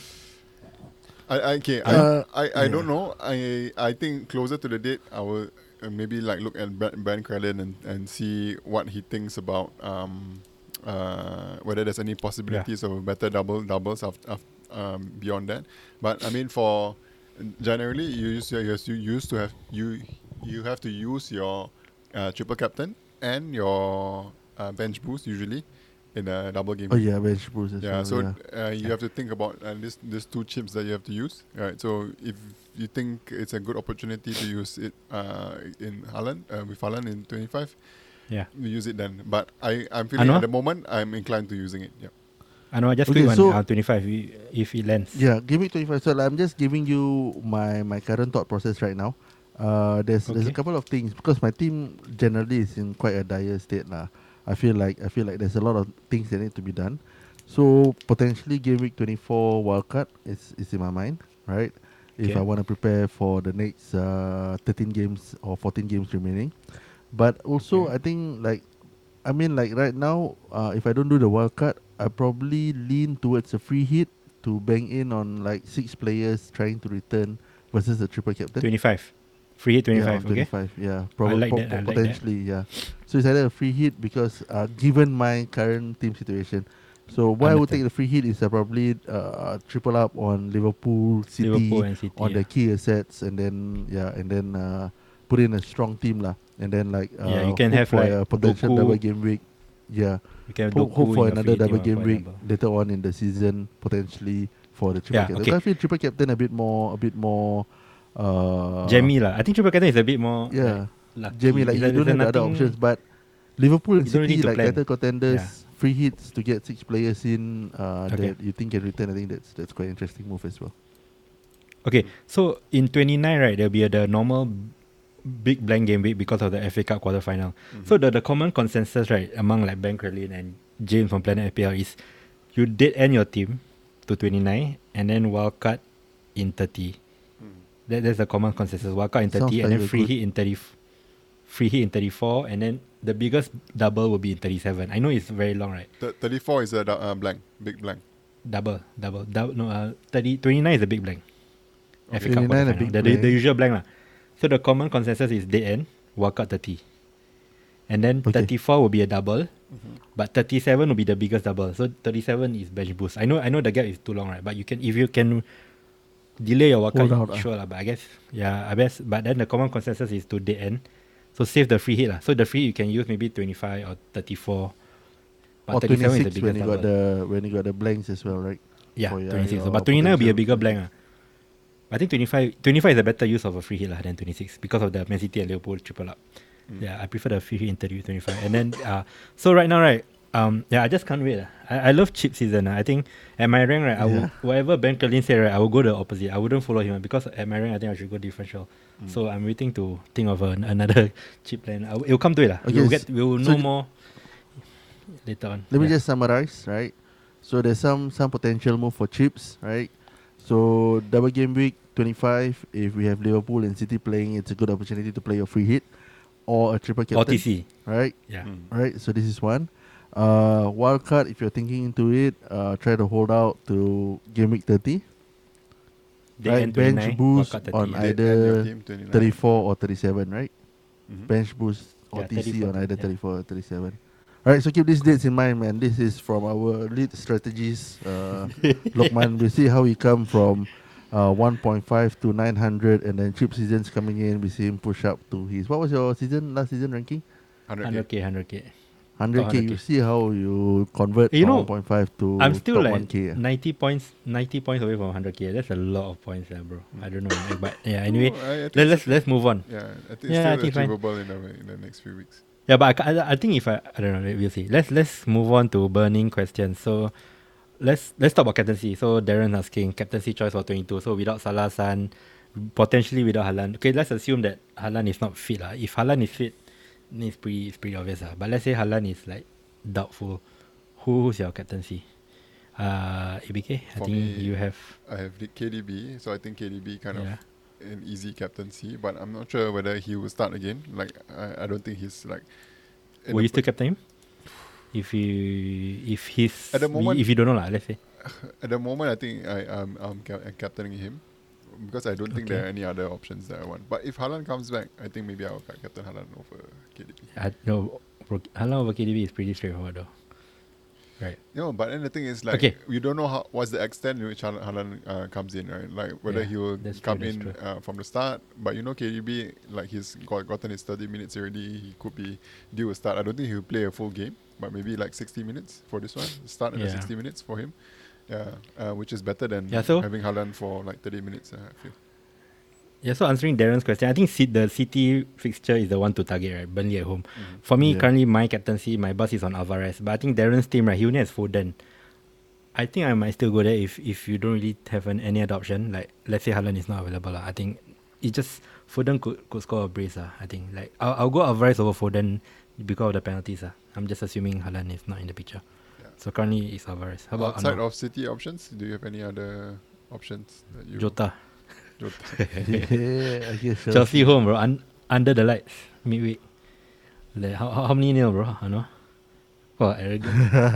[SPEAKER 2] I, I okay.
[SPEAKER 1] Uh,
[SPEAKER 2] I, I, I
[SPEAKER 1] yeah.
[SPEAKER 2] don't know. I I think closer to the date, I will uh, maybe like look at Brand, Brand Crellin and, and see what he thinks about um uh whether there's any possibilities of better double doubles of, of um beyond that. But I mean for generally you use you, you used to have you you have to use your uh, triple captain and your uh, bench boost usually in a double game.
[SPEAKER 1] Oh yeah, bench boost as
[SPEAKER 2] Yeah,
[SPEAKER 1] well.
[SPEAKER 2] so
[SPEAKER 1] yeah.
[SPEAKER 2] uh, you have to think about uh, this these two chips that you have to use. Right. So if you think it's a good opportunity to use it uh, in Haaland uh, with Haaland in twenty-five,
[SPEAKER 3] Yeah.
[SPEAKER 2] you use it then. But I I'm feeling
[SPEAKER 3] Anwar?
[SPEAKER 2] at the moment I'm inclined to using it. Yeah.
[SPEAKER 3] I know. Just
[SPEAKER 1] Okay,
[SPEAKER 3] click on
[SPEAKER 1] so-
[SPEAKER 3] uh, twenty-five i- if it lands.
[SPEAKER 1] Yeah, give me twenty-five. So I'm just giving you my, my current thought process right now. Uh, there's there's a
[SPEAKER 3] Okay.
[SPEAKER 1] couple of things because my team generally is in quite a dire state lah. I feel like I feel like there's a lot of things that need to be done. So potentially game week twenty-four wildcard is is in my mind, right? If
[SPEAKER 3] Okay.
[SPEAKER 1] I want to prepare for the next uh, thirteen games or fourteen games remaining, but also
[SPEAKER 2] Okay.
[SPEAKER 1] I think like I mean like right now, uh, if I don't do the wildcard, I probably lean towards a free hit to bang in on like six players trying to return versus the triple captain.
[SPEAKER 3] twenty-five. Free hit
[SPEAKER 1] Yeah,
[SPEAKER 3] twenty-five.
[SPEAKER 1] on
[SPEAKER 3] Okay.
[SPEAKER 1] twenty-five. Yeah, probably
[SPEAKER 3] like that, I like that.
[SPEAKER 1] potentially. Yeah, so it's either a free hit because uh, given my current team situation, so what I would take
[SPEAKER 3] Understand.
[SPEAKER 1] the free hit is uh, probably uh, triple up on Liverpool, City,
[SPEAKER 3] Liverpool and City.
[SPEAKER 1] on
[SPEAKER 3] yeah.
[SPEAKER 1] the key assets, and then yeah, and then uh, put in a strong team lah, and then like uh,
[SPEAKER 3] Yeah, you can
[SPEAKER 1] hope
[SPEAKER 3] have,
[SPEAKER 1] for
[SPEAKER 3] like,
[SPEAKER 1] a potential
[SPEAKER 3] Doku.
[SPEAKER 1] double game week. Yeah,
[SPEAKER 3] You can have
[SPEAKER 1] hope,
[SPEAKER 3] Doku
[SPEAKER 1] hope
[SPEAKER 3] in
[SPEAKER 1] for
[SPEAKER 3] your
[SPEAKER 1] another
[SPEAKER 3] free team,
[SPEAKER 1] double
[SPEAKER 3] uh,
[SPEAKER 1] game
[SPEAKER 3] for
[SPEAKER 1] week
[SPEAKER 3] example.
[SPEAKER 1] later on in the season, potentially for the triple
[SPEAKER 3] Yeah,
[SPEAKER 1] captain.
[SPEAKER 3] okay.
[SPEAKER 1] So I feel triple captain a bit more, a bit more. Uh,
[SPEAKER 3] Jamie lah. I think triple captain is a bit more.
[SPEAKER 1] Yeah.
[SPEAKER 3] Like, lucky.
[SPEAKER 1] Jamie, like
[SPEAKER 3] Is
[SPEAKER 1] you
[SPEAKER 3] there-
[SPEAKER 1] don't
[SPEAKER 3] is there
[SPEAKER 1] have the other
[SPEAKER 3] nothing-
[SPEAKER 1] options, but Liverpool and
[SPEAKER 3] You don't
[SPEAKER 1] City
[SPEAKER 3] need to
[SPEAKER 1] like
[SPEAKER 3] plan.
[SPEAKER 1] title contenders,
[SPEAKER 3] Yeah.
[SPEAKER 1] free hits to get six players in uh,
[SPEAKER 3] Okay.
[SPEAKER 1] that you think can return. I think that's that's quite an interesting move as well.
[SPEAKER 3] Okay, so in twenty-nine, right, there'll be a, the normal big blank game week because of the F A Cup quarter final. So the, the common consensus, right, among like Ben Crellin and James from Planet F P L is you dead end your team to twenty-nine and then wildcard in thirty. That, that's the common consensus. Wildcard in thirty
[SPEAKER 1] Sounds
[SPEAKER 3] and
[SPEAKER 1] like
[SPEAKER 3] then
[SPEAKER 1] a
[SPEAKER 3] free
[SPEAKER 1] good-
[SPEAKER 3] hit in thirty. Free hit in thirty-four and then the biggest double will be in thirty-seven. I know it's very long, right?
[SPEAKER 2] Th- thirty-four is a du- uh, blank, big blank.
[SPEAKER 3] Double, double, double. No, uh, thirty, twenty-nine is a big blank. F A Cup
[SPEAKER 1] twenty-nine a
[SPEAKER 3] quarter
[SPEAKER 1] big
[SPEAKER 3] final. The, the, the
[SPEAKER 1] blank.
[SPEAKER 3] usual blank lah. So the common consensus is dead end, wildcard thirty. And then
[SPEAKER 1] Okay.
[SPEAKER 3] thirty-four will be a double, but thirty-seven will be the biggest double. So thirty-seven is bench boost. I know I know the gap is too long, right? But you can if you can delay your wildcard,
[SPEAKER 1] Hold out, ah.
[SPEAKER 3] sure lah. But I guess yeah, I guess. But then the common consensus is to dead end. So save the free hit lah. So the free you can use maybe twenty-five or thirty-four. But
[SPEAKER 1] Or
[SPEAKER 3] thirty-seven is the
[SPEAKER 1] twenty-six
[SPEAKER 3] biggest
[SPEAKER 1] when you
[SPEAKER 3] double.
[SPEAKER 1] got the when you got the blanks as well, right?
[SPEAKER 3] Yeah,
[SPEAKER 1] for your-
[SPEAKER 3] twenty-six.
[SPEAKER 1] your
[SPEAKER 3] But twenty-nine will be a
[SPEAKER 1] potential.
[SPEAKER 3] bigger blank. ah. I think twenty-five, twenty-five is a better use of a free hit lah than twenty-six because of the Man City and Liverpool triple up. Yeah, I prefer the free hit in thirty, twenty-five. And then, uh, so right now, right, um, yeah, I just can't wait. lah. I, I love chip season. ah. I think at my rank, right, I will,
[SPEAKER 1] Yeah.
[SPEAKER 3] whatever Ben Crellin said, right, I will go the opposite. I wouldn't follow him ah, because at my rank, I think I should go differential. So I'm waiting to think of an, another chip plan. I, will- it will come to it. lah.
[SPEAKER 1] Okay,
[SPEAKER 3] We'll,
[SPEAKER 1] s-
[SPEAKER 3] get, we'll
[SPEAKER 1] so
[SPEAKER 3] know
[SPEAKER 1] j-
[SPEAKER 3] more later on.
[SPEAKER 1] Let me
[SPEAKER 3] Yeah.
[SPEAKER 1] just summarize, right? So there's some some potential move for chips, right? So double game week twenty-five. If we have Liverpool and City playing, it's a good opportunity to play your free hit or a triple captain,
[SPEAKER 3] O T C.
[SPEAKER 1] right?
[SPEAKER 3] Yeah.
[SPEAKER 1] Right. So this is one. Uh, wild card. If you're thinking into it, uh, try to hold out to game week thirty.
[SPEAKER 3] Dead
[SPEAKER 1] Right,
[SPEAKER 3] end
[SPEAKER 1] bench
[SPEAKER 3] twenty-nine,
[SPEAKER 1] boost
[SPEAKER 3] wildcard thirty,
[SPEAKER 1] on
[SPEAKER 3] yeah.
[SPEAKER 1] I-
[SPEAKER 2] Dead end your
[SPEAKER 1] Either
[SPEAKER 2] team, twenty-nine.
[SPEAKER 1] thirty-four or thirty-seven, right?
[SPEAKER 2] Mhm.
[SPEAKER 1] Bench boost or
[SPEAKER 3] Yeah,
[SPEAKER 1] T C
[SPEAKER 3] thirty-four,
[SPEAKER 1] on either
[SPEAKER 3] yeah.
[SPEAKER 1] thirty-four or thirty-seven. Alright, so keep these dates in mind, man. This is from our lead strategies, uh, Lokman. We see how he come from uh, one point five to nine hundred, and then chip seasons coming in. We see him push up to his. What was your season last season ranking?
[SPEAKER 2] one
[SPEAKER 3] one hundred K, one hundred K.
[SPEAKER 1] one hundred K.
[SPEAKER 3] Oh,
[SPEAKER 1] You
[SPEAKER 3] one hundred K.
[SPEAKER 1] see how you convert
[SPEAKER 3] You
[SPEAKER 1] from
[SPEAKER 3] know,
[SPEAKER 1] one point five to
[SPEAKER 3] I'm still
[SPEAKER 1] top
[SPEAKER 3] like
[SPEAKER 1] one K. ah.
[SPEAKER 3] ninety points, ninety points away from one hundred K. That's a lot of points, uh, bro. I don't know, like, but yeah. Anyway,
[SPEAKER 2] No, I- I think
[SPEAKER 3] let,
[SPEAKER 2] it's
[SPEAKER 3] let's let's move on.
[SPEAKER 2] Yeah, I think
[SPEAKER 3] Yeah, I
[SPEAKER 2] it's
[SPEAKER 3] think
[SPEAKER 2] still
[SPEAKER 3] fine.
[SPEAKER 2] achievable in the, in the next few weeks.
[SPEAKER 3] Yeah, but I, ca- I, I think if I I don't know, we'll see. Let's let's move on to burning questions. So let's let's talk about captaincy. So Darren asking captaincy choice for twenty-two. So without Salah, San, potentially without Haaland. Okay, let's assume that Haaland is not fit lah. If Haaland is fit, then it's pretty it's pretty obvious lah. But let's say Haaland is like doubtful. Who's your captaincy? Uh, A B K. I
[SPEAKER 2] For
[SPEAKER 3] think
[SPEAKER 2] me,
[SPEAKER 3] you have.
[SPEAKER 2] I have the K D B, so I think K D B kind
[SPEAKER 3] Yeah.
[SPEAKER 2] of an easy captaincy, but I'm not sure whether he will start again. Like I, I don't think he's like. in
[SPEAKER 3] Will
[SPEAKER 2] the
[SPEAKER 3] you still
[SPEAKER 2] po-
[SPEAKER 3] captain him? If you if he's
[SPEAKER 2] At the moment-
[SPEAKER 3] if you don't know lah, let's say.
[SPEAKER 2] At the moment, I think I am I'm, ca- I'm captaining him because I don't think there are
[SPEAKER 3] Okay.
[SPEAKER 2] any other options that I want. But if Haaland comes back, I think maybe I'll ca- captain Haaland over K D B.
[SPEAKER 3] I, no, bro, Haaland over K D B is pretty straightforward though. Right.
[SPEAKER 2] No, but then the thing is, like,
[SPEAKER 3] Okay.
[SPEAKER 2] we don't know how what's the extent in which Haaland, Haaland uh, comes in, right? Like whether
[SPEAKER 3] Yeah,
[SPEAKER 2] he will
[SPEAKER 3] that's true,
[SPEAKER 2] come
[SPEAKER 3] that's
[SPEAKER 2] in
[SPEAKER 3] true.
[SPEAKER 2] uh, from the start. But you know, K D B, like he's got gotten his thirty minutes already. He could be due a start. I don't think he'll play a full game, but maybe like sixty minutes for this one. Start in the
[SPEAKER 3] Yeah.
[SPEAKER 2] sixty minutes for him. Yeah, uh, which is better than
[SPEAKER 3] Yeah, so-
[SPEAKER 2] having Haaland for like thirty minutes. Uh, I feel.
[SPEAKER 3] Yeah, so answering Darren's question, I think C- the City fixture is the one to target, right? Burnley at home.
[SPEAKER 2] Mhm.
[SPEAKER 3] For me,
[SPEAKER 1] Yeah.
[SPEAKER 3] currently my captaincy, my bus is on Alvarez. But I think Darren's team, right, he only has Foden. I think I might still go there if, if you don't really have an, any other option. Like, let's say Haaland is not available. lah. I think it just, Foden could, could score a brace. lah. I think, like, I'll, I'll go Alvarez over Foden because of the penalties. lah. I'm just assuming Haaland is not in the picture.
[SPEAKER 2] Yeah.
[SPEAKER 3] So currently it's Alvarez. How about
[SPEAKER 2] Outside
[SPEAKER 3] Anwar?
[SPEAKER 2] of City options, do you have any other options that you?
[SPEAKER 3] Jota?
[SPEAKER 2] Jota.
[SPEAKER 1] yeah, I guess so.
[SPEAKER 3] Chelsea home, bro. Un- under the lights, midweek. Like, how, how how many nil, bro? I know. Oh, arrogant.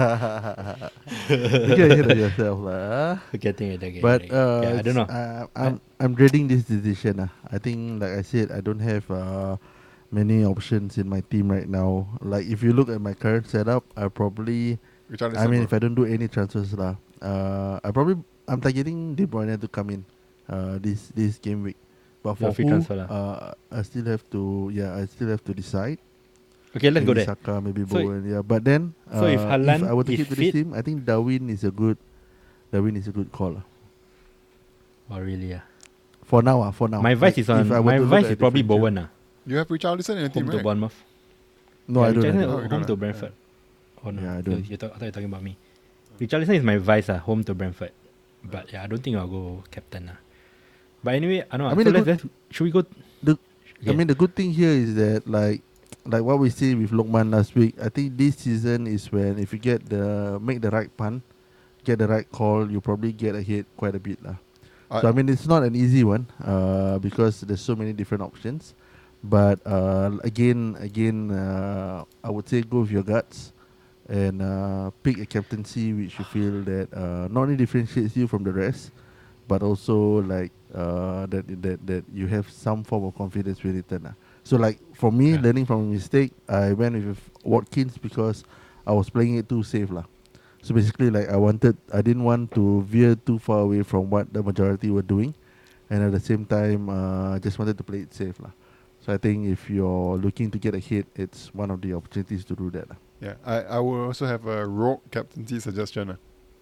[SPEAKER 1] You get ahead of yourself, lah.
[SPEAKER 3] Getting it again.
[SPEAKER 1] But uh,
[SPEAKER 3] yeah, I don't know.
[SPEAKER 1] Uh, I'm I'm dreading this decision. Uh. I think, like I said, I don't have uh, many options in my team right now. Like if you look at my current setup, I probably, I mean, if I don't do any transfers, lah, uh, I probably I'm targeting De Bruyne to come in, uh, this this game week. But for
[SPEAKER 3] Your free
[SPEAKER 1] who,
[SPEAKER 3] transfer lah.
[SPEAKER 1] uh, I still have to, yeah, I still have to decide.
[SPEAKER 3] Okay, let's go
[SPEAKER 1] maybe
[SPEAKER 3] there.
[SPEAKER 1] Saka, maybe
[SPEAKER 3] So-
[SPEAKER 1] Bowen, yeah. But then, uh,
[SPEAKER 3] so if Haaland
[SPEAKER 1] I were to
[SPEAKER 3] is
[SPEAKER 1] keep to
[SPEAKER 3] fit-
[SPEAKER 1] this team, I think Darwin is a good, Darwin is a good call. lah.
[SPEAKER 3] Oh, really? Yeah.
[SPEAKER 1] For now, ah, for now.
[SPEAKER 3] My vice
[SPEAKER 1] Like,
[SPEAKER 3] is on.
[SPEAKER 1] if I were
[SPEAKER 3] My
[SPEAKER 1] to look
[SPEAKER 3] vice
[SPEAKER 1] at
[SPEAKER 3] is probably
[SPEAKER 1] differential-
[SPEAKER 3] Bowen. Ah,
[SPEAKER 2] You have Richarlison in your team,
[SPEAKER 3] home to
[SPEAKER 2] right?
[SPEAKER 3] Bournemouth.
[SPEAKER 1] No,
[SPEAKER 3] Yeah,
[SPEAKER 1] I don't.
[SPEAKER 3] Richarlison
[SPEAKER 1] I
[SPEAKER 3] is
[SPEAKER 1] don't.
[SPEAKER 2] Oh, you
[SPEAKER 3] home
[SPEAKER 2] don't
[SPEAKER 3] to
[SPEAKER 2] have-
[SPEAKER 3] Brentford. Oh no,
[SPEAKER 1] Yeah, I
[SPEAKER 3] so
[SPEAKER 1] don't.
[SPEAKER 3] you talk, I thought you were talking about me. Richarlison is my vice. Ah, home to Brentford. But yeah, I don't think I'll go captain. Ah. But anyway, I know.
[SPEAKER 1] I mean,
[SPEAKER 3] so
[SPEAKER 1] the
[SPEAKER 3] let's,
[SPEAKER 1] good-
[SPEAKER 3] let's, should we go?
[SPEAKER 1] the-
[SPEAKER 3] Okay.
[SPEAKER 1] I mean, the good thing here is that, like, like what we see with Lokman last week. I think this season is when if you get the make the right punt, get the right call, you probably get ahead quite a bit, lah.
[SPEAKER 2] I-
[SPEAKER 1] So I mean, it's not an easy one, uh, because there's so many different options. But uh, again, again, uh, I would say go with your guts and uh, pick a captaincy which you feel that uh, not only differentiates you from the rest, but also like uh, that that that you have some form of confidence with it. lah. So like for me,
[SPEAKER 3] Yeah.
[SPEAKER 1] learning from a mistake, I went with Watkins because I was playing it too safe, lah. So basically, like I wanted, I didn't want to veer too far away from what the majority were doing, and at the same time, uh, just wanted to play it safe, lah. So I think if you're looking to get ahead, it's one of the opportunities to do that, lah.
[SPEAKER 2] Yeah, I, I will also have a rogue captaincy suggestion. Uh.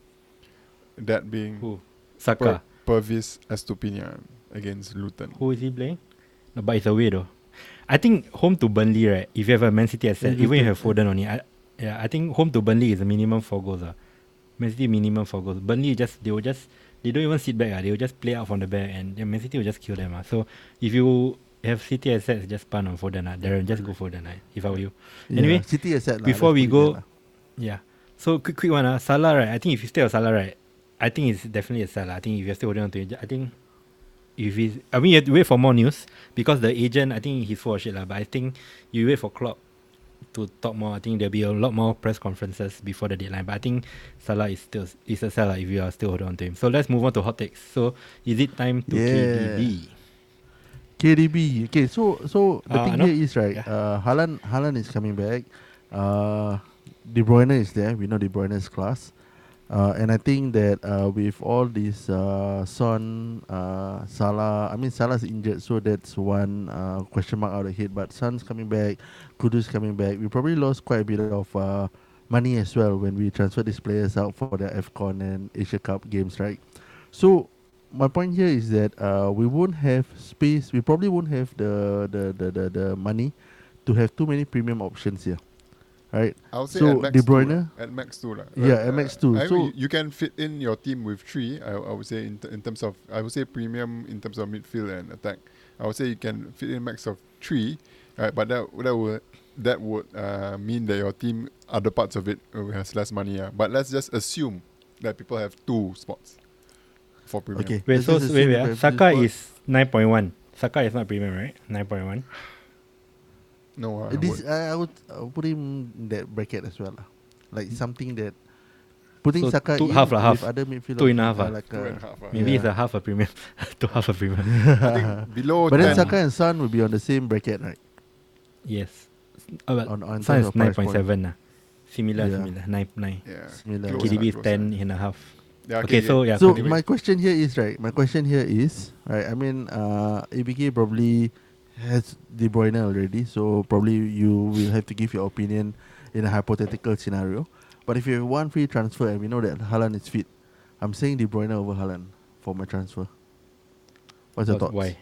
[SPEAKER 2] That being
[SPEAKER 3] Who?
[SPEAKER 2] per-
[SPEAKER 3] Saka.
[SPEAKER 2] Pervis Estupinian against Luton.
[SPEAKER 3] Who is he playing? No, but it's away though. I think home to Burnley, right? If you have a Man City asset,
[SPEAKER 1] Yeah,
[SPEAKER 3] even if you
[SPEAKER 1] Luton,
[SPEAKER 3] have Foden on it, I, yeah, I think home to Burnley is a minimum four goals. Uh. Man City minimum four goals. Burnley just they will just they don't even sit back. Uh. They will just play out from the back, and yeah, Man City will just kill them. Uh. So if you have City assets, just punt on Foden. Uh. Darren, just go Foden. Uh, if I were you. Anyway,
[SPEAKER 1] Yeah, City asset, lah,
[SPEAKER 3] before
[SPEAKER 1] let's
[SPEAKER 3] we
[SPEAKER 1] put it
[SPEAKER 3] go,
[SPEAKER 1] there, lah.
[SPEAKER 3] yeah. So quick, quick one. Uh. Salah, right? I think if you stay on Salah, right? I think it's definitely a sell. I think if you're still holding on to it, I think if he's, I mean, you have to wait for more news because the agent, I think he's full of shit lah. But I think you wait for Klopp to talk more. I think there'll be a lot more press conferences before the deadline. But I think Salah is still is a seller if you are still holding on to him. So let's move on to hot takes. So is it time to
[SPEAKER 1] Yeah.
[SPEAKER 3] K D B?
[SPEAKER 1] K D B. Okay, so so the
[SPEAKER 3] Uh,
[SPEAKER 1] thing
[SPEAKER 3] I know.
[SPEAKER 1] here is right.
[SPEAKER 3] Yeah.
[SPEAKER 1] Uh, Haaland Haaland is coming back. Uh, De Bruyne is there. We know De Bruyne's class. Uh, and I think that uh, with all these uh, Son, uh, Salah, I mean Salah's injured, so that's one uh, question mark out of the head. But Son's coming back, Kudus coming back. We probably lost quite a bit of uh, money as well when we transfer these players out for the AFCON and Asia Cup games, right? So my point here is that uh, we won't have space. We probably won't have the the, the, the the money to have too many premium options here, right?
[SPEAKER 2] I would say
[SPEAKER 1] So,
[SPEAKER 2] at max
[SPEAKER 1] De
[SPEAKER 2] two,
[SPEAKER 1] Bruyne?
[SPEAKER 2] lah. At max two. lah.
[SPEAKER 1] Yeah,
[SPEAKER 2] But,
[SPEAKER 1] at max two.
[SPEAKER 2] I
[SPEAKER 1] So-
[SPEAKER 2] mean, you can fit in your team with three. I, I would say in, t- in terms of I would say premium in terms of midfield and attack. I would say you can fit in max of three, right? But that that would that would uh, mean that your team other parts of it uh, has less money. Uh. But let's just assume that people have two spots for premium.
[SPEAKER 1] Okay.
[SPEAKER 3] Wait,
[SPEAKER 1] Let's
[SPEAKER 3] so
[SPEAKER 1] just
[SPEAKER 3] wait,
[SPEAKER 1] assume
[SPEAKER 3] wait.
[SPEAKER 1] that
[SPEAKER 3] ah.
[SPEAKER 1] we have
[SPEAKER 3] Saka
[SPEAKER 1] this
[SPEAKER 3] is nine point one. Saka is not premium, right? Nine point one.
[SPEAKER 2] No, uh,
[SPEAKER 1] spot. This
[SPEAKER 2] would-
[SPEAKER 1] I, I would I would put him in that bracket as well, lah. Like something that putting
[SPEAKER 3] So
[SPEAKER 1] Saka
[SPEAKER 3] two-
[SPEAKER 1] in
[SPEAKER 3] half lah, half.
[SPEAKER 1] with other midfielders.
[SPEAKER 3] Two and a half,
[SPEAKER 1] uh,
[SPEAKER 3] ah.
[SPEAKER 1] like
[SPEAKER 2] two and a
[SPEAKER 1] uh,
[SPEAKER 2] half. uh.
[SPEAKER 3] Maybe
[SPEAKER 1] Yeah.
[SPEAKER 3] it's a half a premium to half a premium.
[SPEAKER 2] I think below
[SPEAKER 1] But then
[SPEAKER 2] ten.
[SPEAKER 1] Saka and Son will be on the same bracket, right?
[SPEAKER 3] Yes. Uh, but
[SPEAKER 1] On on
[SPEAKER 3] Son
[SPEAKER 1] terms
[SPEAKER 3] is
[SPEAKER 1] of
[SPEAKER 3] nine
[SPEAKER 1] price
[SPEAKER 3] point
[SPEAKER 1] point.
[SPEAKER 3] seven. Uh. Similar,
[SPEAKER 1] Yeah.
[SPEAKER 3] similar. Nine, nine.
[SPEAKER 2] Yeah.
[SPEAKER 1] Similar.
[SPEAKER 2] Close
[SPEAKER 3] K D B
[SPEAKER 2] lah,
[SPEAKER 3] is
[SPEAKER 2] close
[SPEAKER 3] ten
[SPEAKER 2] lah.
[SPEAKER 3] and a half.
[SPEAKER 2] Yeah,
[SPEAKER 3] Okay, so yeah.
[SPEAKER 1] So
[SPEAKER 2] anyway.
[SPEAKER 1] my question here is right. My question here is right. I mean, uh, A B K probably has De Bruyne already, so probably you will have to give your opinion in a hypothetical scenario. But if you have one free transfer and we know that Haaland is fit, I'm saying De Bruyne over Haaland for my transfer. What's your
[SPEAKER 3] What-
[SPEAKER 1] thoughts?
[SPEAKER 3] Why?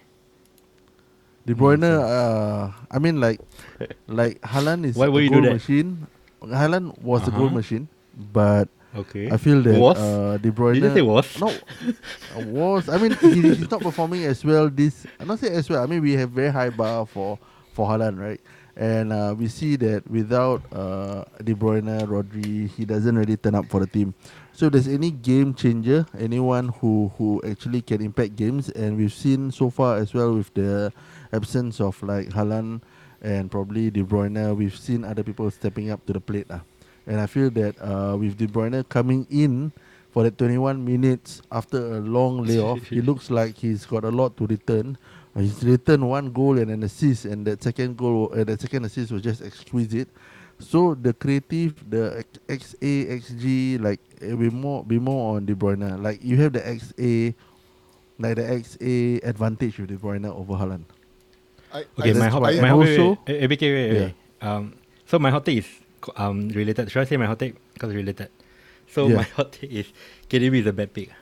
[SPEAKER 1] De Bruyne,
[SPEAKER 3] Nonsense.
[SPEAKER 1] uh, I mean like, like Haaland is
[SPEAKER 3] Why would
[SPEAKER 1] a
[SPEAKER 3] you do
[SPEAKER 1] goal
[SPEAKER 3] that?
[SPEAKER 1] machine. Haaland was a goal
[SPEAKER 3] Uh-huh.
[SPEAKER 1] machine, but
[SPEAKER 3] Okay.
[SPEAKER 1] I feel that
[SPEAKER 3] Was?
[SPEAKER 1] uh, De Bruyne.
[SPEAKER 3] Did you say was?
[SPEAKER 1] No, uh, was. I mean, he, he's not performing as well. This, I'm not saying as well. I mean, we have very high bar for for Haaland, right? And uh, we see that without uh, De Bruyne, Rodri, he doesn't really turn up for the team. So if there's any game changer, anyone who who actually can impact games, and we've seen so far as well with the absence of like Haaland and probably De Bruyne, we've seen other people stepping up to the plate. Uh. And I feel that uh, with De Bruyne coming in for that twenty-one minutes after a long layoff, he looks like he's got a lot to return. Uh, he's returned one goal and an assist, and that second goal, uh, that second assist was just exquisite. So the creative, the X A, X G, like uh, be more, be more on De Bruyne. Like you have the X A, like the X A advantage with De Bruyne over Haaland.
[SPEAKER 2] I,
[SPEAKER 3] Okay,
[SPEAKER 2] I,
[SPEAKER 3] my
[SPEAKER 1] that's
[SPEAKER 3] hot,
[SPEAKER 1] why.
[SPEAKER 3] my
[SPEAKER 1] And
[SPEAKER 3] hot, wait,
[SPEAKER 1] also-
[SPEAKER 3] wait, wait, wait, wait, wait, wait. Um, so my hot take is co- um related. Should I say my hot take because related? So
[SPEAKER 1] Yeah.
[SPEAKER 3] my hot take is K D B is a bad pick.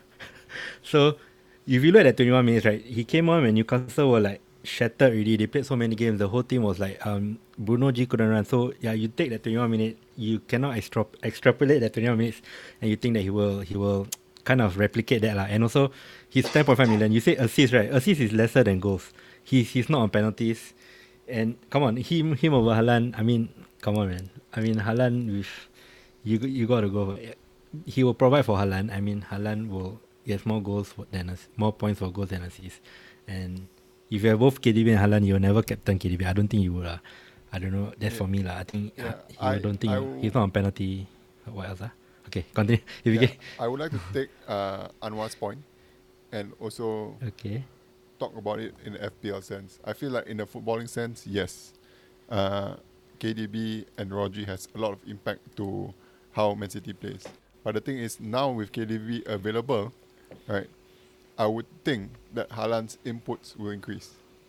[SPEAKER 3] So if you look at that twenty-one minutes, right? He came on when Newcastle were like shattered already. They played so many games. The whole team was like um Bruno G couldn't run. So yeah, you take that twenty-one minute, you cannot extra- extrapolate that twenty-one minutes, and you think that he will he will kind of replicate that lah. And also, he's ten point five million. You say assist, right? Assist is lesser than goals. He's he's not on penalties. And come on, him him over Haaland. I mean, come on, man. I mean, Haaland with you you got to go. He will provide for Haaland. I mean, Haaland will get more goals for, than us, more points for goals than assists. And if you have both K D B and Haaland, you'll never captain K D B. I don't think you will. Uh. I don't know. That's
[SPEAKER 2] Yeah.
[SPEAKER 3] for me lah. I think
[SPEAKER 2] Yeah,
[SPEAKER 3] uh, you
[SPEAKER 2] I-
[SPEAKER 3] don't think
[SPEAKER 2] I
[SPEAKER 3] you-
[SPEAKER 2] will-
[SPEAKER 3] he's not on penalty. What else? Uh? Okay, continue. If you
[SPEAKER 2] yeah,
[SPEAKER 3] get
[SPEAKER 2] I would like to take uh, Anwar's point and also
[SPEAKER 3] okay.
[SPEAKER 2] talk about it in the F P L sense. I feel like in the footballing sense, yes, uh, K D B and Rodri has a lot of impact to how Man City plays. But the thing is, now with K D B available, right, I would think that Haaland's inputs will increase.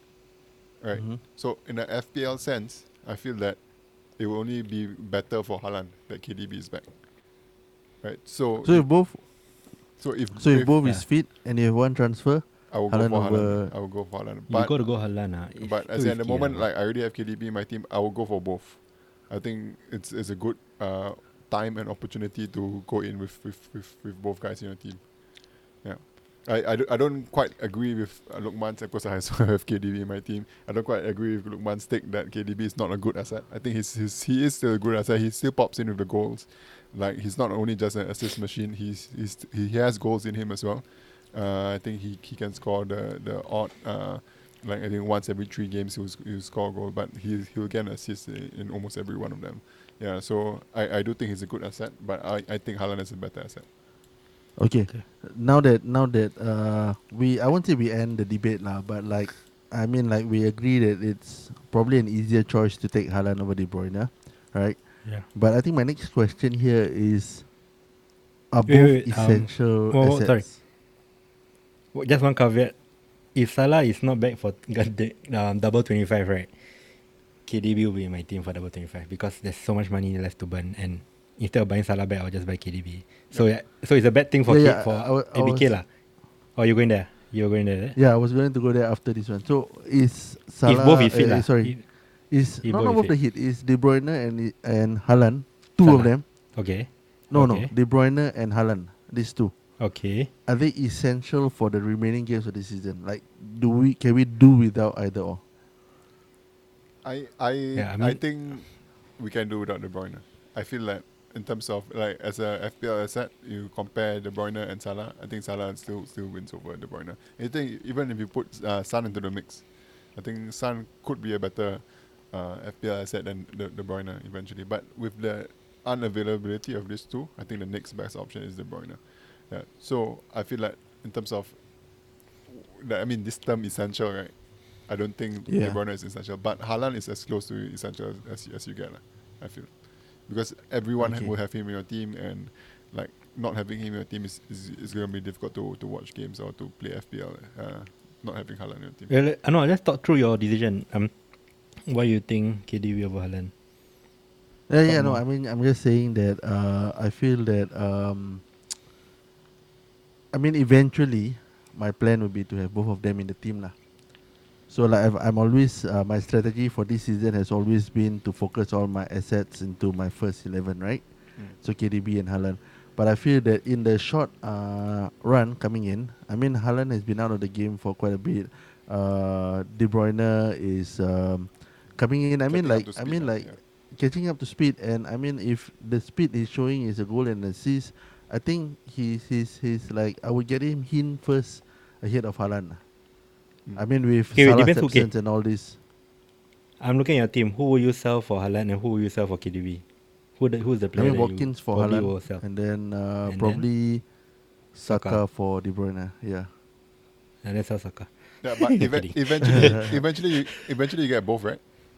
[SPEAKER 2] Right.
[SPEAKER 1] Mhm.
[SPEAKER 2] So in the F P L sense, I feel that it will only be better for Haaland that K D B is back. Right. So
[SPEAKER 1] So if both,
[SPEAKER 2] so if
[SPEAKER 1] so if
[SPEAKER 2] if
[SPEAKER 1] both
[SPEAKER 3] yeah.
[SPEAKER 1] is fit and you have one transfer,
[SPEAKER 2] I will
[SPEAKER 1] Haaland
[SPEAKER 2] go for Haaland.
[SPEAKER 1] over-
[SPEAKER 2] I will go for Haaland.
[SPEAKER 3] You
[SPEAKER 2] But
[SPEAKER 3] got to go Haaland. Uh. It's
[SPEAKER 2] but as
[SPEAKER 3] too
[SPEAKER 2] in at the
[SPEAKER 3] risky,
[SPEAKER 2] moment,
[SPEAKER 3] ah.
[SPEAKER 2] like I already have K D B in my team, I will go for both. I think it's it's a good uh, time and opportunity to go in with, with, with, with both guys in your team. Yeah. I, I, do, I don't quite agree with uh, Lukman's, of course I also have K D B in my team. I don't quite agree with Lukman's take that K D B is not a good asset. I think he's, he's he is still a good asset. He still pops in with the goals. Like he's not only just an assist machine, he's, he's he has goals in him as well. Uh, I think he, he can score the, the odd uh, like I think once every three games he'll, he'll score a goal, but he he'll get an assist in, in almost every one of them. Yeah, so I, I do think he's a good asset, but I, I think Haaland is a better asset.
[SPEAKER 1] okay.
[SPEAKER 3] Okay.
[SPEAKER 1] Now that now that uh we I won't say we end the debate lah, but like I mean like we agree that it's probably an easier choice to take Haaland over De Bruyne, right?
[SPEAKER 3] Yeah.
[SPEAKER 1] But I think my next question here is: are
[SPEAKER 3] Wait,
[SPEAKER 1] both
[SPEAKER 3] wait, um,
[SPEAKER 1] essential
[SPEAKER 3] whoa, whoa,
[SPEAKER 1] assets?
[SPEAKER 3] sorry. Well, just one caveat. If Salah is not back for um, double twenty-five, right? K D B will be in my team for double twenty-five because there's so much money left to burn. And instead of buying Salah back, I'll just buy K D B. So yeah, so it's a bad thing for
[SPEAKER 1] Yeah,
[SPEAKER 3] K-
[SPEAKER 1] yeah,
[SPEAKER 3] for
[SPEAKER 1] I wa- I
[SPEAKER 3] A B K
[SPEAKER 1] was-
[SPEAKER 3] lah. Oh, you're going there? You're going there? eh?
[SPEAKER 1] Yeah, I was going to go there after this one. So is Salah?
[SPEAKER 3] If both is fit
[SPEAKER 1] uh,
[SPEAKER 3] lah.
[SPEAKER 1] sorry, is
[SPEAKER 3] if
[SPEAKER 1] not
[SPEAKER 3] both
[SPEAKER 1] not
[SPEAKER 3] is
[SPEAKER 1] both the
[SPEAKER 3] fit.
[SPEAKER 1] hit. Is De Bruyne and and Haaland, two
[SPEAKER 3] Salah.
[SPEAKER 1] of them.
[SPEAKER 3] Okay.
[SPEAKER 1] No,
[SPEAKER 3] Okay.
[SPEAKER 1] no, De Bruyne and Haaland. These two.
[SPEAKER 3] Okay.
[SPEAKER 1] Are they essential for the remaining games of the season? Like, do we can we do without either or?
[SPEAKER 2] I I
[SPEAKER 3] Yeah, I
[SPEAKER 2] I,
[SPEAKER 3] mean-
[SPEAKER 2] think we can do without De Bruyne. I feel like in terms of like as a F P L asset, you compare De Bruyne and Salah. I think Salah still still wins over De Bruyne. I think even if you put uh, Son into the mix, I think Son could be a better uh, F P L asset than De, De Bruyne eventually. But with the unavailability of these two, I think the next best option is De Bruyne. Yeah. So I feel like in terms of, like, I mean, this term essential, right? I don't think
[SPEAKER 1] Yeah.
[SPEAKER 2] De Bruyne is essential, but Haaland is as close to essential as as you get, lah, I feel. because everyone
[SPEAKER 1] Okay.
[SPEAKER 2] will have him in your team, and like not having him in your team is is, is going to be difficult to, to watch games or to play F P L. Uh, not having Haaland in your team.
[SPEAKER 3] Well, uh, no, let's talk through your decision. Um, why you think K D B over Haaland?
[SPEAKER 1] Yeah, yeah,
[SPEAKER 3] Talk
[SPEAKER 1] no,
[SPEAKER 3] more.
[SPEAKER 1] I mean, I'm just saying that uh, I feel that, um, I mean, eventually, my plan would be to have both of them in the team lah. So like I've, I'm always uh, my strategy for this season has always been to focus all my assets into my first eleven, right?
[SPEAKER 2] Mm.
[SPEAKER 1] So K D B and Haaland. But I feel that in the short uh, run coming in, I mean Haaland has been out of the game for quite a bit. Uh, De Bruyne is um, coming in. I mean
[SPEAKER 2] Catching up
[SPEAKER 1] like
[SPEAKER 2] to
[SPEAKER 1] I
[SPEAKER 2] speed
[SPEAKER 1] mean
[SPEAKER 2] lah,
[SPEAKER 1] like
[SPEAKER 2] yeah.
[SPEAKER 1] catching up to speed, and I mean if the speed he's showing is a goal and assist, I think he's he's he's like I would get him in first ahead of Haaland.
[SPEAKER 2] Mm.
[SPEAKER 1] I mean with
[SPEAKER 3] Okay, wait,
[SPEAKER 1] Salah's
[SPEAKER 3] depends who- okay.
[SPEAKER 1] absence and all this.
[SPEAKER 3] I'm looking at your team. Who will you sell for Haaland and who will you sell for K D B? Who the, who's the
[SPEAKER 1] I
[SPEAKER 3] player
[SPEAKER 1] mean
[SPEAKER 3] that
[SPEAKER 1] Watkins
[SPEAKER 3] you
[SPEAKER 1] for
[SPEAKER 3] probably will
[SPEAKER 1] Haaland,
[SPEAKER 3] sell?
[SPEAKER 1] and then uh,
[SPEAKER 3] And
[SPEAKER 1] probably Saka,
[SPEAKER 3] Saka.
[SPEAKER 1] for De Bruyne. Yeah.
[SPEAKER 3] And then sell Saka.
[SPEAKER 2] Yeah, but eve-
[SPEAKER 3] Kidding.
[SPEAKER 2] eventually, eventually, you, eventually you get both, right?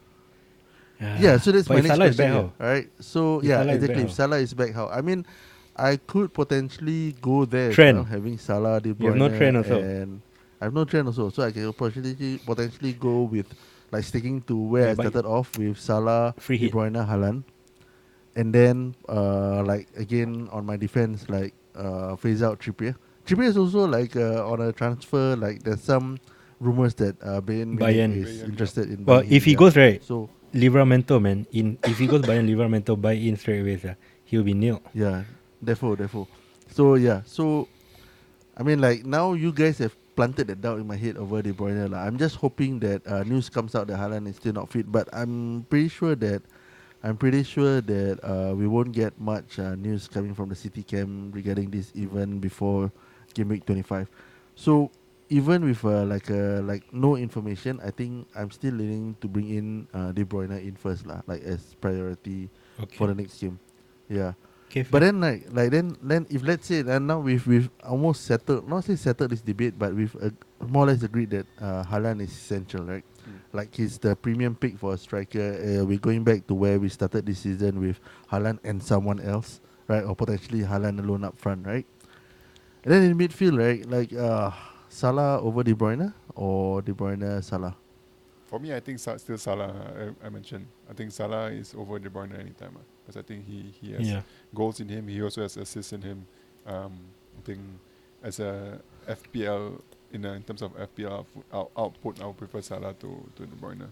[SPEAKER 1] Yeah, so that's
[SPEAKER 3] But
[SPEAKER 1] my
[SPEAKER 3] if
[SPEAKER 1] next
[SPEAKER 3] Salah is
[SPEAKER 1] question.
[SPEAKER 3] back,
[SPEAKER 1] here,
[SPEAKER 3] how?
[SPEAKER 1] right? So
[SPEAKER 3] If
[SPEAKER 1] yeah,
[SPEAKER 3] Salah is
[SPEAKER 1] exactly.
[SPEAKER 3] back,
[SPEAKER 1] If
[SPEAKER 3] how?
[SPEAKER 1] Salah is back, how? I mean, I could potentially go there. as
[SPEAKER 3] Trent.
[SPEAKER 1] well, having Salah, De Bruyne,
[SPEAKER 3] You have no Trent also.
[SPEAKER 1] and I have no Trent also, so I can potentially potentially go with like sticking to where
[SPEAKER 3] Yeah,
[SPEAKER 1] I
[SPEAKER 3] but-
[SPEAKER 1] started off with Salah,
[SPEAKER 3] Free
[SPEAKER 1] De
[SPEAKER 3] hit.
[SPEAKER 1] Bruyne, Haaland, and then uh like again on my defense, like uh phase out Trippier. Trippier is also like uh, on a transfer. Like there's some rumors that uh, Bayern Munich
[SPEAKER 3] Bayern.
[SPEAKER 1] is
[SPEAKER 2] Bayern,
[SPEAKER 1] interested in.
[SPEAKER 3] Well,
[SPEAKER 1] buying
[SPEAKER 3] if
[SPEAKER 1] him,
[SPEAKER 3] he
[SPEAKER 1] yeah.
[SPEAKER 3] goes right,
[SPEAKER 1] so
[SPEAKER 3] Livramento, man. In if he goes Bayern Livramento, buy in straight away, sir. He'll be nil.
[SPEAKER 1] yeah, therefore, therefore. So yeah, so I mean, like now you guys have planted the doubt in my head over De Bruyne. Like, I'm just hoping that uh, news comes out that Haaland is still not fit, but I'm pretty sure that I'm pretty sure that uh, we won't get much uh, news coming from the City camp regarding this even before game week twenty-five. So even with uh, like uh, like no information, I think I'm still leaning to bring in uh, De Bruyne in first lah, like as priority
[SPEAKER 3] Okay.
[SPEAKER 1] for the next game. Yeah.
[SPEAKER 3] Okay.
[SPEAKER 1] But then like like then then if let's say and now we've we've almost settled, not say settled this debate, but we've uh, more or less agreed that uh, Haaland is essential, right?
[SPEAKER 2] Mm.
[SPEAKER 1] Like he's the premium pick for a striker. Uh, we're going back to where we started this season with Haaland and someone else, right? Or potentially Haaland alone up front, right? And then in midfield, right? Like uh, Salah over De Bruyne or De Bruyne Salah.
[SPEAKER 2] For me, I think Sa- still Salah. I, I mentioned. I think Salah is over De Bruyne anytime, because I think he he has
[SPEAKER 3] Yeah.
[SPEAKER 2] goals in him. He also has assists in him. Um, I think as a F P L in, uh, in terms of F P L output, out, output, I would prefer Salah to to De Bruyne.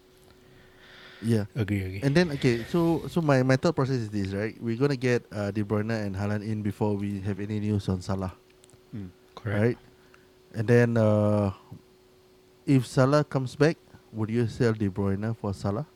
[SPEAKER 1] Yeah.
[SPEAKER 3] Agree. Agree.
[SPEAKER 1] And then okay, so so my, my thought process is this, right? We're gonna get uh, De Bruyne and Haaland in before we have any news on Salah,
[SPEAKER 2] Mm.
[SPEAKER 3] Correct.
[SPEAKER 1] right? And then uh, if Salah comes back, would you sell De Bruyne for Salah?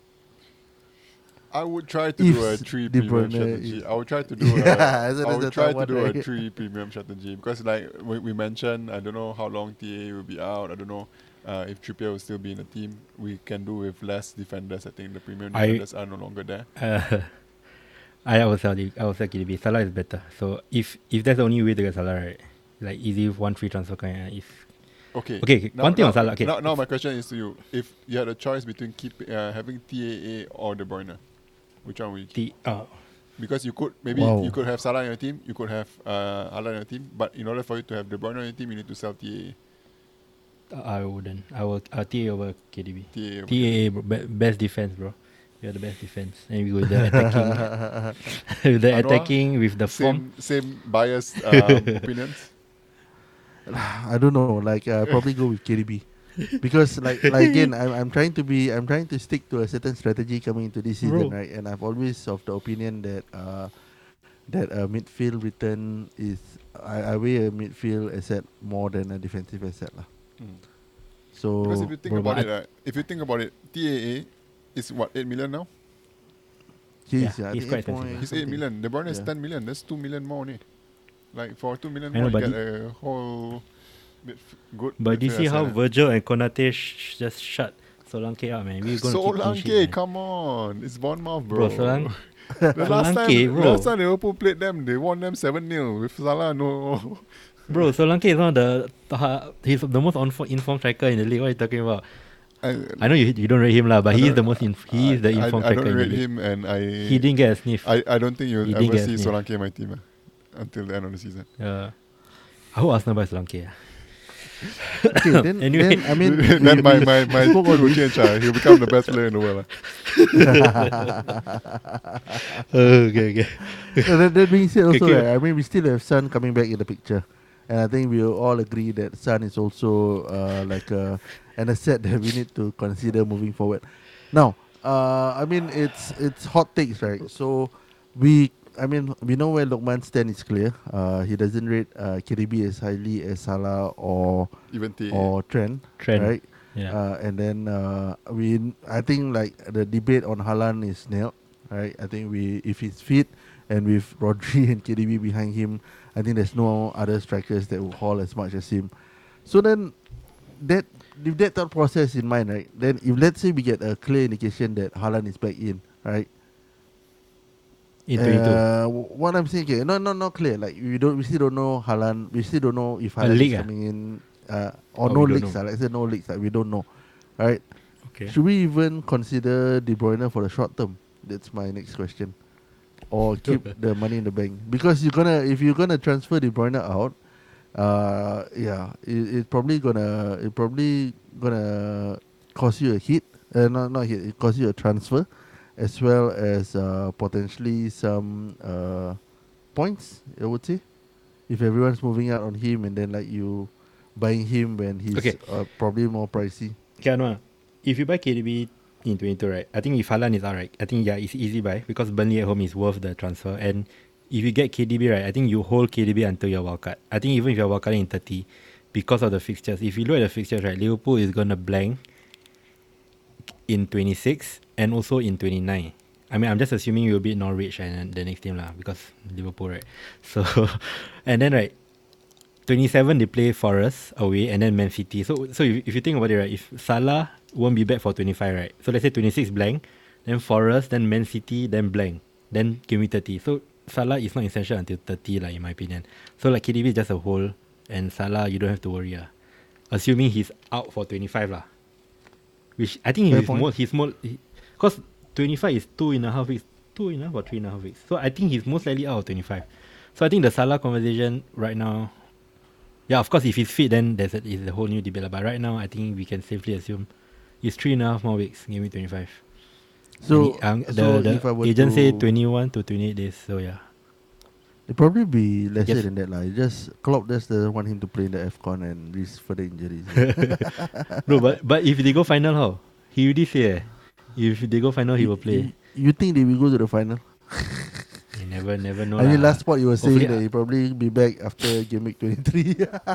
[SPEAKER 2] I would try to
[SPEAKER 1] If
[SPEAKER 2] do a
[SPEAKER 1] s-
[SPEAKER 2] three
[SPEAKER 1] De
[SPEAKER 2] premium
[SPEAKER 1] Bruyne
[SPEAKER 2] strategy.
[SPEAKER 1] is-
[SPEAKER 2] I would try to do.
[SPEAKER 1] Yeah,
[SPEAKER 2] a,
[SPEAKER 1] that's-
[SPEAKER 2] I
[SPEAKER 1] that's
[SPEAKER 2] would
[SPEAKER 1] the
[SPEAKER 2] try
[SPEAKER 1] top
[SPEAKER 2] to
[SPEAKER 1] one,
[SPEAKER 2] do a
[SPEAKER 1] right?
[SPEAKER 2] three premium strategy, because like we, we mentioned, I don't know how long T A will be out. I don't know uh, if Trippier will still be in the team. We can do with less defenders. I think the premium
[SPEAKER 3] I-
[SPEAKER 2] defenders are no longer there.
[SPEAKER 3] Uh, I will sell the I will sell K D B. Salah is better. So if if that's the only way to get Salah, right? Like easy one free transfer kind. Uh, if
[SPEAKER 2] Okay.
[SPEAKER 3] Okay,
[SPEAKER 2] Now,
[SPEAKER 3] one thing
[SPEAKER 2] now,
[SPEAKER 3] on Salah, okay.
[SPEAKER 2] Now, now my question is to you: if you had a choice between keep uh, having T A A or De Bruyne, which one will you keep?
[SPEAKER 3] the uh,
[SPEAKER 2] Because you could maybe
[SPEAKER 1] Wow.
[SPEAKER 2] you could have Salah in your team, you could have uh, Haaland in your team, but in order for you to have De Bruyne on your team, you need to sell T
[SPEAKER 3] I wouldn't. I will uh, T A over K D B.
[SPEAKER 2] A A. T A A.
[SPEAKER 3] T A A bro, be- best defense, bro. We are the best defense, and we with the attacking, with the
[SPEAKER 2] Anwar,
[SPEAKER 3] attacking with the form.
[SPEAKER 2] Same same biased um, opinions.
[SPEAKER 1] I don't know. Like uh, probably go with K D B. Because like like again, I'm I'm trying to be I'm trying to stick to a certain strategy coming into this season,
[SPEAKER 3] Bro.
[SPEAKER 1] right? And I've always of the opinion that uh that a midfield return is I, I weigh a midfield asset more than a defensive asset lah.
[SPEAKER 2] Mm.
[SPEAKER 1] So
[SPEAKER 2] Because if you think
[SPEAKER 3] bro,
[SPEAKER 2] about
[SPEAKER 3] but
[SPEAKER 2] it, uh, if you think about it, T A A is what eight million now.
[SPEAKER 1] geez,
[SPEAKER 3] Yeah,
[SPEAKER 1] yeah, I
[SPEAKER 3] he's
[SPEAKER 1] think
[SPEAKER 3] quite
[SPEAKER 1] eight point
[SPEAKER 3] expensive.
[SPEAKER 2] He's eight
[SPEAKER 1] something.
[SPEAKER 2] million. De Bruyne is
[SPEAKER 1] Yeah.
[SPEAKER 2] ten million. That's two million more only. Like for two million
[SPEAKER 3] I know,
[SPEAKER 2] more, you
[SPEAKER 3] but
[SPEAKER 2] get a whole midf- good.
[SPEAKER 3] But do you
[SPEAKER 2] midfield
[SPEAKER 3] see how
[SPEAKER 2] asset.
[SPEAKER 3] Virgil and Konate sh- just shut Solanke out, man? We're gonna keep clean
[SPEAKER 2] Solanke,
[SPEAKER 3] sheet, man.
[SPEAKER 2] come on, it's Bournemouth,
[SPEAKER 3] Bro,
[SPEAKER 2] bro.
[SPEAKER 3] Solan-
[SPEAKER 2] the last time,
[SPEAKER 3] Solanke, bro.
[SPEAKER 2] last time Liverpool played them, they won them seven nil with Salah. No,
[SPEAKER 3] Bro, Solanke is one of the uh, he's the most on informed striker in the league. What are you talking about?
[SPEAKER 2] I,
[SPEAKER 3] I know you you don't rate him lah, but
[SPEAKER 2] I
[SPEAKER 3] he is
[SPEAKER 2] don't-
[SPEAKER 3] the most inf- he is the
[SPEAKER 2] I,
[SPEAKER 3] informed
[SPEAKER 2] I, I
[SPEAKER 3] tracker
[SPEAKER 2] don't
[SPEAKER 3] in the
[SPEAKER 2] rate
[SPEAKER 3] league.
[SPEAKER 2] him, and I
[SPEAKER 3] He didn't get a sniff.
[SPEAKER 2] I, I don't think you'll
[SPEAKER 3] He didn't
[SPEAKER 2] ever
[SPEAKER 3] get a
[SPEAKER 2] see
[SPEAKER 3] sniff.
[SPEAKER 2] Solanke in my team uh, until the end of the season.
[SPEAKER 3] Uh, I hope Arsenal buys Solanke. ah.
[SPEAKER 1] Okay, then,
[SPEAKER 3] Anyway.
[SPEAKER 1] then I mean,
[SPEAKER 2] Then
[SPEAKER 1] we-
[SPEAKER 2] my
[SPEAKER 1] we
[SPEAKER 2] my my
[SPEAKER 1] spoke
[SPEAKER 2] team
[SPEAKER 1] on
[SPEAKER 2] will
[SPEAKER 1] this.
[SPEAKER 2] change. Uh. He'll become the best player in the world.
[SPEAKER 3] okay, okay.
[SPEAKER 1] So that, that being said, also,
[SPEAKER 3] Okay.
[SPEAKER 1] right, I mean, we still have Son coming back in the picture, and I think we all agree that Son is also uh, like a, an asset that we need to consider moving forward. Now, uh, I mean, it's it's hot takes, right? So we, I mean, we know where Lokman stand is clear. Uh, he doesn't rate uh, K D B as highly as Salah or
[SPEAKER 2] Even T.
[SPEAKER 1] or Trent,
[SPEAKER 3] Trent.
[SPEAKER 1] right?
[SPEAKER 3] Yeah.
[SPEAKER 1] Uh, and then uh, we, I think like the debate on Haaland is nailed, right? I think we, if he's fit and with Rodri and K D B behind him, I think there's no other strikers that will haul as much as him. So then, that with that thought process in mind, right? Then if let's say we get a clear indication that Haaland is back in, right?
[SPEAKER 3] In twenty-two.
[SPEAKER 1] Uh, w- what I'm saying, okay, no, no, not clear. Like we don't, we still don't know Haaland. We still don't know if
[SPEAKER 3] A
[SPEAKER 1] Haaland
[SPEAKER 3] league,
[SPEAKER 1] is
[SPEAKER 3] ah?
[SPEAKER 1] coming in, uh, or
[SPEAKER 3] Oh,
[SPEAKER 1] no
[SPEAKER 3] we don't
[SPEAKER 1] leaks.
[SPEAKER 3] know.
[SPEAKER 1] Uh, like say no leaks. Like we don't know, right?
[SPEAKER 3] Okay.
[SPEAKER 1] Should we even consider De Bruyne for the short term? That's my next question. Or keep the money in the bank, because you're gonna, if you're gonna transfer De Bruyne out, uh, yeah, it, it probably gonna it probably gonna cost you a hit. Uh, not not hit. It cost you a transfer, as well as uh, potentially some uh, points. I would say, if everyone's moving out on him, and then like you buying him when he's
[SPEAKER 3] Okay.
[SPEAKER 1] uh, probably more pricey.
[SPEAKER 3] Okay, Anwar, if you buy K D B in twenty-two, right, I think if Haaland is out, right, I think, yeah, it's easy buy because Burnley at home is worth the transfer. And if you get K D B, right, I think you hold K D B until your wildcard. I think even if you're wildcarding in thirty, because of the fixtures, if you look at the fixtures, right, Liverpool is going to blank in twenty-six and also in twenty-nine. I mean, I'm just assuming you'll beat Norwich and the next team lah, because Liverpool, right? So, and then, right, twenty-seven they play Forest away and then Man City. So so if, if you think about it, right, if Salah won't be back for twenty-five, right? So let's say twenty-six blank, then Forest, then Man City, then blank, then give me thirty. So Salah is not essential until thirty, like, in my opinion. So like K D B is just a whole, and Salah you don't have to worry. Uh. Assuming he's out for twenty-five lah. Which I think
[SPEAKER 1] Fair
[SPEAKER 3] he's
[SPEAKER 1] point.
[SPEAKER 3] more he's more because twenty-five is two and a half weeks. Two and a half or three and a half weeks. So I think he's most likely out of twenty-five. So I think the Salah conversation right now, yeah, of course, if he's fit, then there's a, is a whole new debate. But right now, I think we can safely assume it's three and a half more weeks. Give me twenty-five.
[SPEAKER 1] So,
[SPEAKER 3] And he- um,
[SPEAKER 1] so
[SPEAKER 3] the,
[SPEAKER 1] if I were
[SPEAKER 3] the agent say
[SPEAKER 1] to-
[SPEAKER 3] twenty-one to twenty-eight days. So yeah,
[SPEAKER 1] It'd probably be lesser
[SPEAKER 3] Yes.
[SPEAKER 1] than that, lah. It just Klopp just doesn't want him to play in the AFCON and risk further injuries.
[SPEAKER 3] no, but but if they go final, how? He already say, eh, if they go final, he will play.
[SPEAKER 1] You, you think they will go to the final?
[SPEAKER 3] You never never know.
[SPEAKER 1] I mean,
[SPEAKER 3] lah.
[SPEAKER 1] last spot you were saying
[SPEAKER 3] Hopefully,
[SPEAKER 1] that
[SPEAKER 3] uh,
[SPEAKER 1] he'll probably be back after game week twenty-three.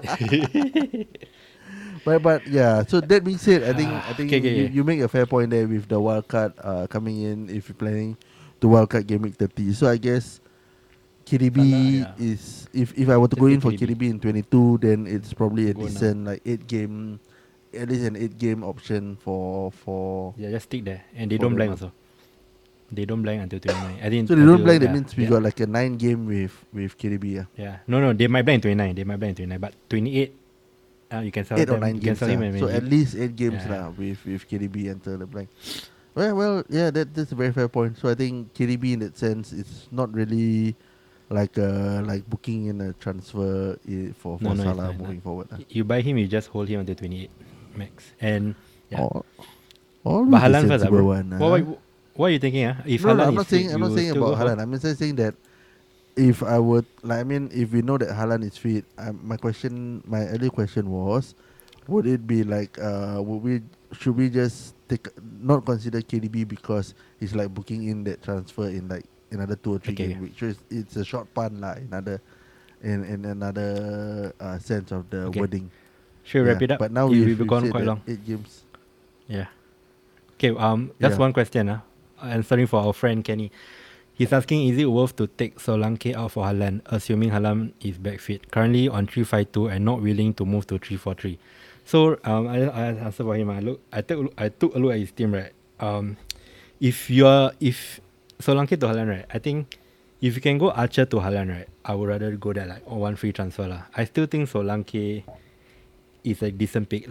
[SPEAKER 1] But but yeah, so that being said, I think I think
[SPEAKER 3] Okay, okay,
[SPEAKER 1] you,
[SPEAKER 3] okay.
[SPEAKER 1] you make a fair point there with the wild card uh, coming in if you're planning to wild card game week thirty. So I guess K D B
[SPEAKER 3] Salah, yeah.
[SPEAKER 1] is if if I were to go
[SPEAKER 3] Let's
[SPEAKER 1] in
[SPEAKER 3] say
[SPEAKER 1] for
[SPEAKER 3] K D B.
[SPEAKER 1] K D B in twenty-two, then it's probably a
[SPEAKER 3] Go now.
[SPEAKER 1] decent like eight game, at least an eight game option for for.
[SPEAKER 3] Yeah, just stick there, and they
[SPEAKER 1] For
[SPEAKER 3] don't
[SPEAKER 1] the
[SPEAKER 3] blank
[SPEAKER 1] month.
[SPEAKER 3] also. They don't blank until twenty-nine. I think
[SPEAKER 1] So they don't
[SPEAKER 3] until-
[SPEAKER 1] blank. That
[SPEAKER 3] yeah,
[SPEAKER 1] means we
[SPEAKER 3] yeah.
[SPEAKER 1] got like a nine game with with K D B. Yeah.
[SPEAKER 3] Yeah, no, no, they might blank twenty-nine. They might blank twenty-nine, but twenty-eight, uh, you can sell
[SPEAKER 1] Eight or
[SPEAKER 3] them.
[SPEAKER 1] nine
[SPEAKER 3] you can
[SPEAKER 1] games,
[SPEAKER 3] sell him
[SPEAKER 1] lah.
[SPEAKER 3] and
[SPEAKER 1] so
[SPEAKER 3] maybe-
[SPEAKER 1] at least eight games
[SPEAKER 3] Yeah.
[SPEAKER 1] lah with with K D B until the blank. Well, well, yeah, that that's a very fair point. So I think K D B in that sense, it's not really like uh like booking in a transfer i- for
[SPEAKER 3] No,
[SPEAKER 1] for
[SPEAKER 3] no, it's
[SPEAKER 1] Salah
[SPEAKER 3] not,
[SPEAKER 1] moving
[SPEAKER 3] no.
[SPEAKER 1] forward. lah.
[SPEAKER 3] you buy him, you just hold him until twenty-eight max. And yeah,
[SPEAKER 1] Al- Always
[SPEAKER 3] but
[SPEAKER 1] the
[SPEAKER 3] Haaland first, ah,
[SPEAKER 1] sensible
[SPEAKER 3] bro.
[SPEAKER 1] one.
[SPEAKER 3] What,
[SPEAKER 1] ah.
[SPEAKER 3] what, what are you thinking? Ah, if
[SPEAKER 1] no, no,
[SPEAKER 3] Haaland
[SPEAKER 1] I'm
[SPEAKER 3] is
[SPEAKER 1] not
[SPEAKER 3] fit,
[SPEAKER 1] saying I'm
[SPEAKER 3] you
[SPEAKER 1] not saying
[SPEAKER 3] still
[SPEAKER 1] about
[SPEAKER 3] go for-
[SPEAKER 1] Haaland. I'm just saying that if I would like, I mean, if we know that Haaland is fit, um, my question, my earlier question was, would it be like, uh, would we should we just take not consider K D B because he's like booking in that transfer in like another two or three
[SPEAKER 3] Okay.
[SPEAKER 1] game week, which is it's a short pun lah, another in in another uh, sense of the
[SPEAKER 3] Okay.
[SPEAKER 1] wording.
[SPEAKER 3] Should we wrap
[SPEAKER 1] Yeah,
[SPEAKER 3] it up?
[SPEAKER 1] But now
[SPEAKER 3] we,
[SPEAKER 1] we've,
[SPEAKER 3] we've gone
[SPEAKER 1] said
[SPEAKER 3] quite
[SPEAKER 1] that
[SPEAKER 3] long.
[SPEAKER 1] Eight games.
[SPEAKER 3] Yeah. Okay. Um. Just
[SPEAKER 1] Yeah.
[SPEAKER 3] one question. Ah, answering for our friend Kenny. He's asking, is it worth to take Solanke out for Haaland, assuming Haaland is back fit? Currently on three five two and not willing to move to three four three. So um, I I answer for him. I look. I took I took a look at his team, right. Um, if you're if Solanke to Haaland, right, I think if you can go Archer to Haaland, right, I would rather go there like on one free transfer lah. I still think Solanke is a decent pick. Like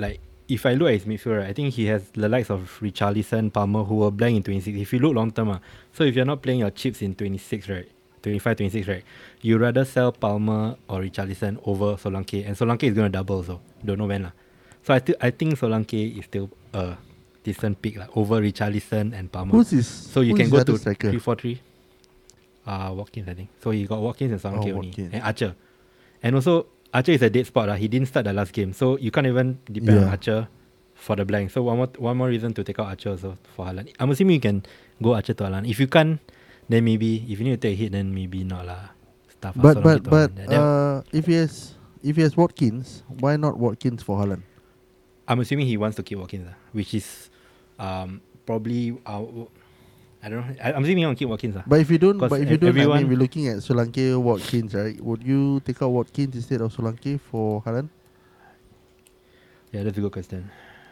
[SPEAKER 3] if I look at his midfield, right, I think he has the likes of Richarlison, Palmer, who were blank in twenty-six. If you look long term, uh, so if you're not playing your chips in twenty-six, right, twenty-five, twenty-six, right, you rather sell Palmer or Richarlison over Solanke, and Solanke is going to double, so don't know when. lah. So I, th- I think Solanke is still a decent pick lah, over Richarlison and Palmer.
[SPEAKER 1] Who's his?
[SPEAKER 3] So you
[SPEAKER 1] who's
[SPEAKER 3] can
[SPEAKER 1] his
[SPEAKER 3] go
[SPEAKER 1] other
[SPEAKER 3] to
[SPEAKER 1] striker?
[SPEAKER 3] three four three. Uh, Watkins, I think. So he got Watkins and Solanke
[SPEAKER 1] Oh,
[SPEAKER 3] only.
[SPEAKER 1] Watkins.
[SPEAKER 3] And Archer. And also, Archer is a dead spot. Uh. He didn't start the last game. So you can't even depend on
[SPEAKER 1] Yeah.
[SPEAKER 3] Archer for the blank. So one more one more reason to take out Archer also for Haaland. I'm assuming you can go Archer to Haaland. If you can't, then maybe, if you need to take a hit, then maybe not lah. Stuff. ah,
[SPEAKER 1] But
[SPEAKER 3] Solanke
[SPEAKER 1] but
[SPEAKER 3] to
[SPEAKER 1] but
[SPEAKER 3] Haaland. Then
[SPEAKER 1] uh, if he has if he has Watkins, why not Watkins for Haaland?
[SPEAKER 3] I'm assuming he wants to keep Watkins, uh, which is um, probably... Uh, I don't know. I, I'm assuming he wants to keep Watkins. Uh.
[SPEAKER 1] But if you don't,
[SPEAKER 3] 'Cause
[SPEAKER 1] but if you
[SPEAKER 3] ev-
[SPEAKER 1] don't, I
[SPEAKER 3] everyone-
[SPEAKER 1] mean, we're looking at Solanke, Watkins, right? Would you take out Watkins instead of Solanke for Haaland?
[SPEAKER 3] Yeah, that's a good question.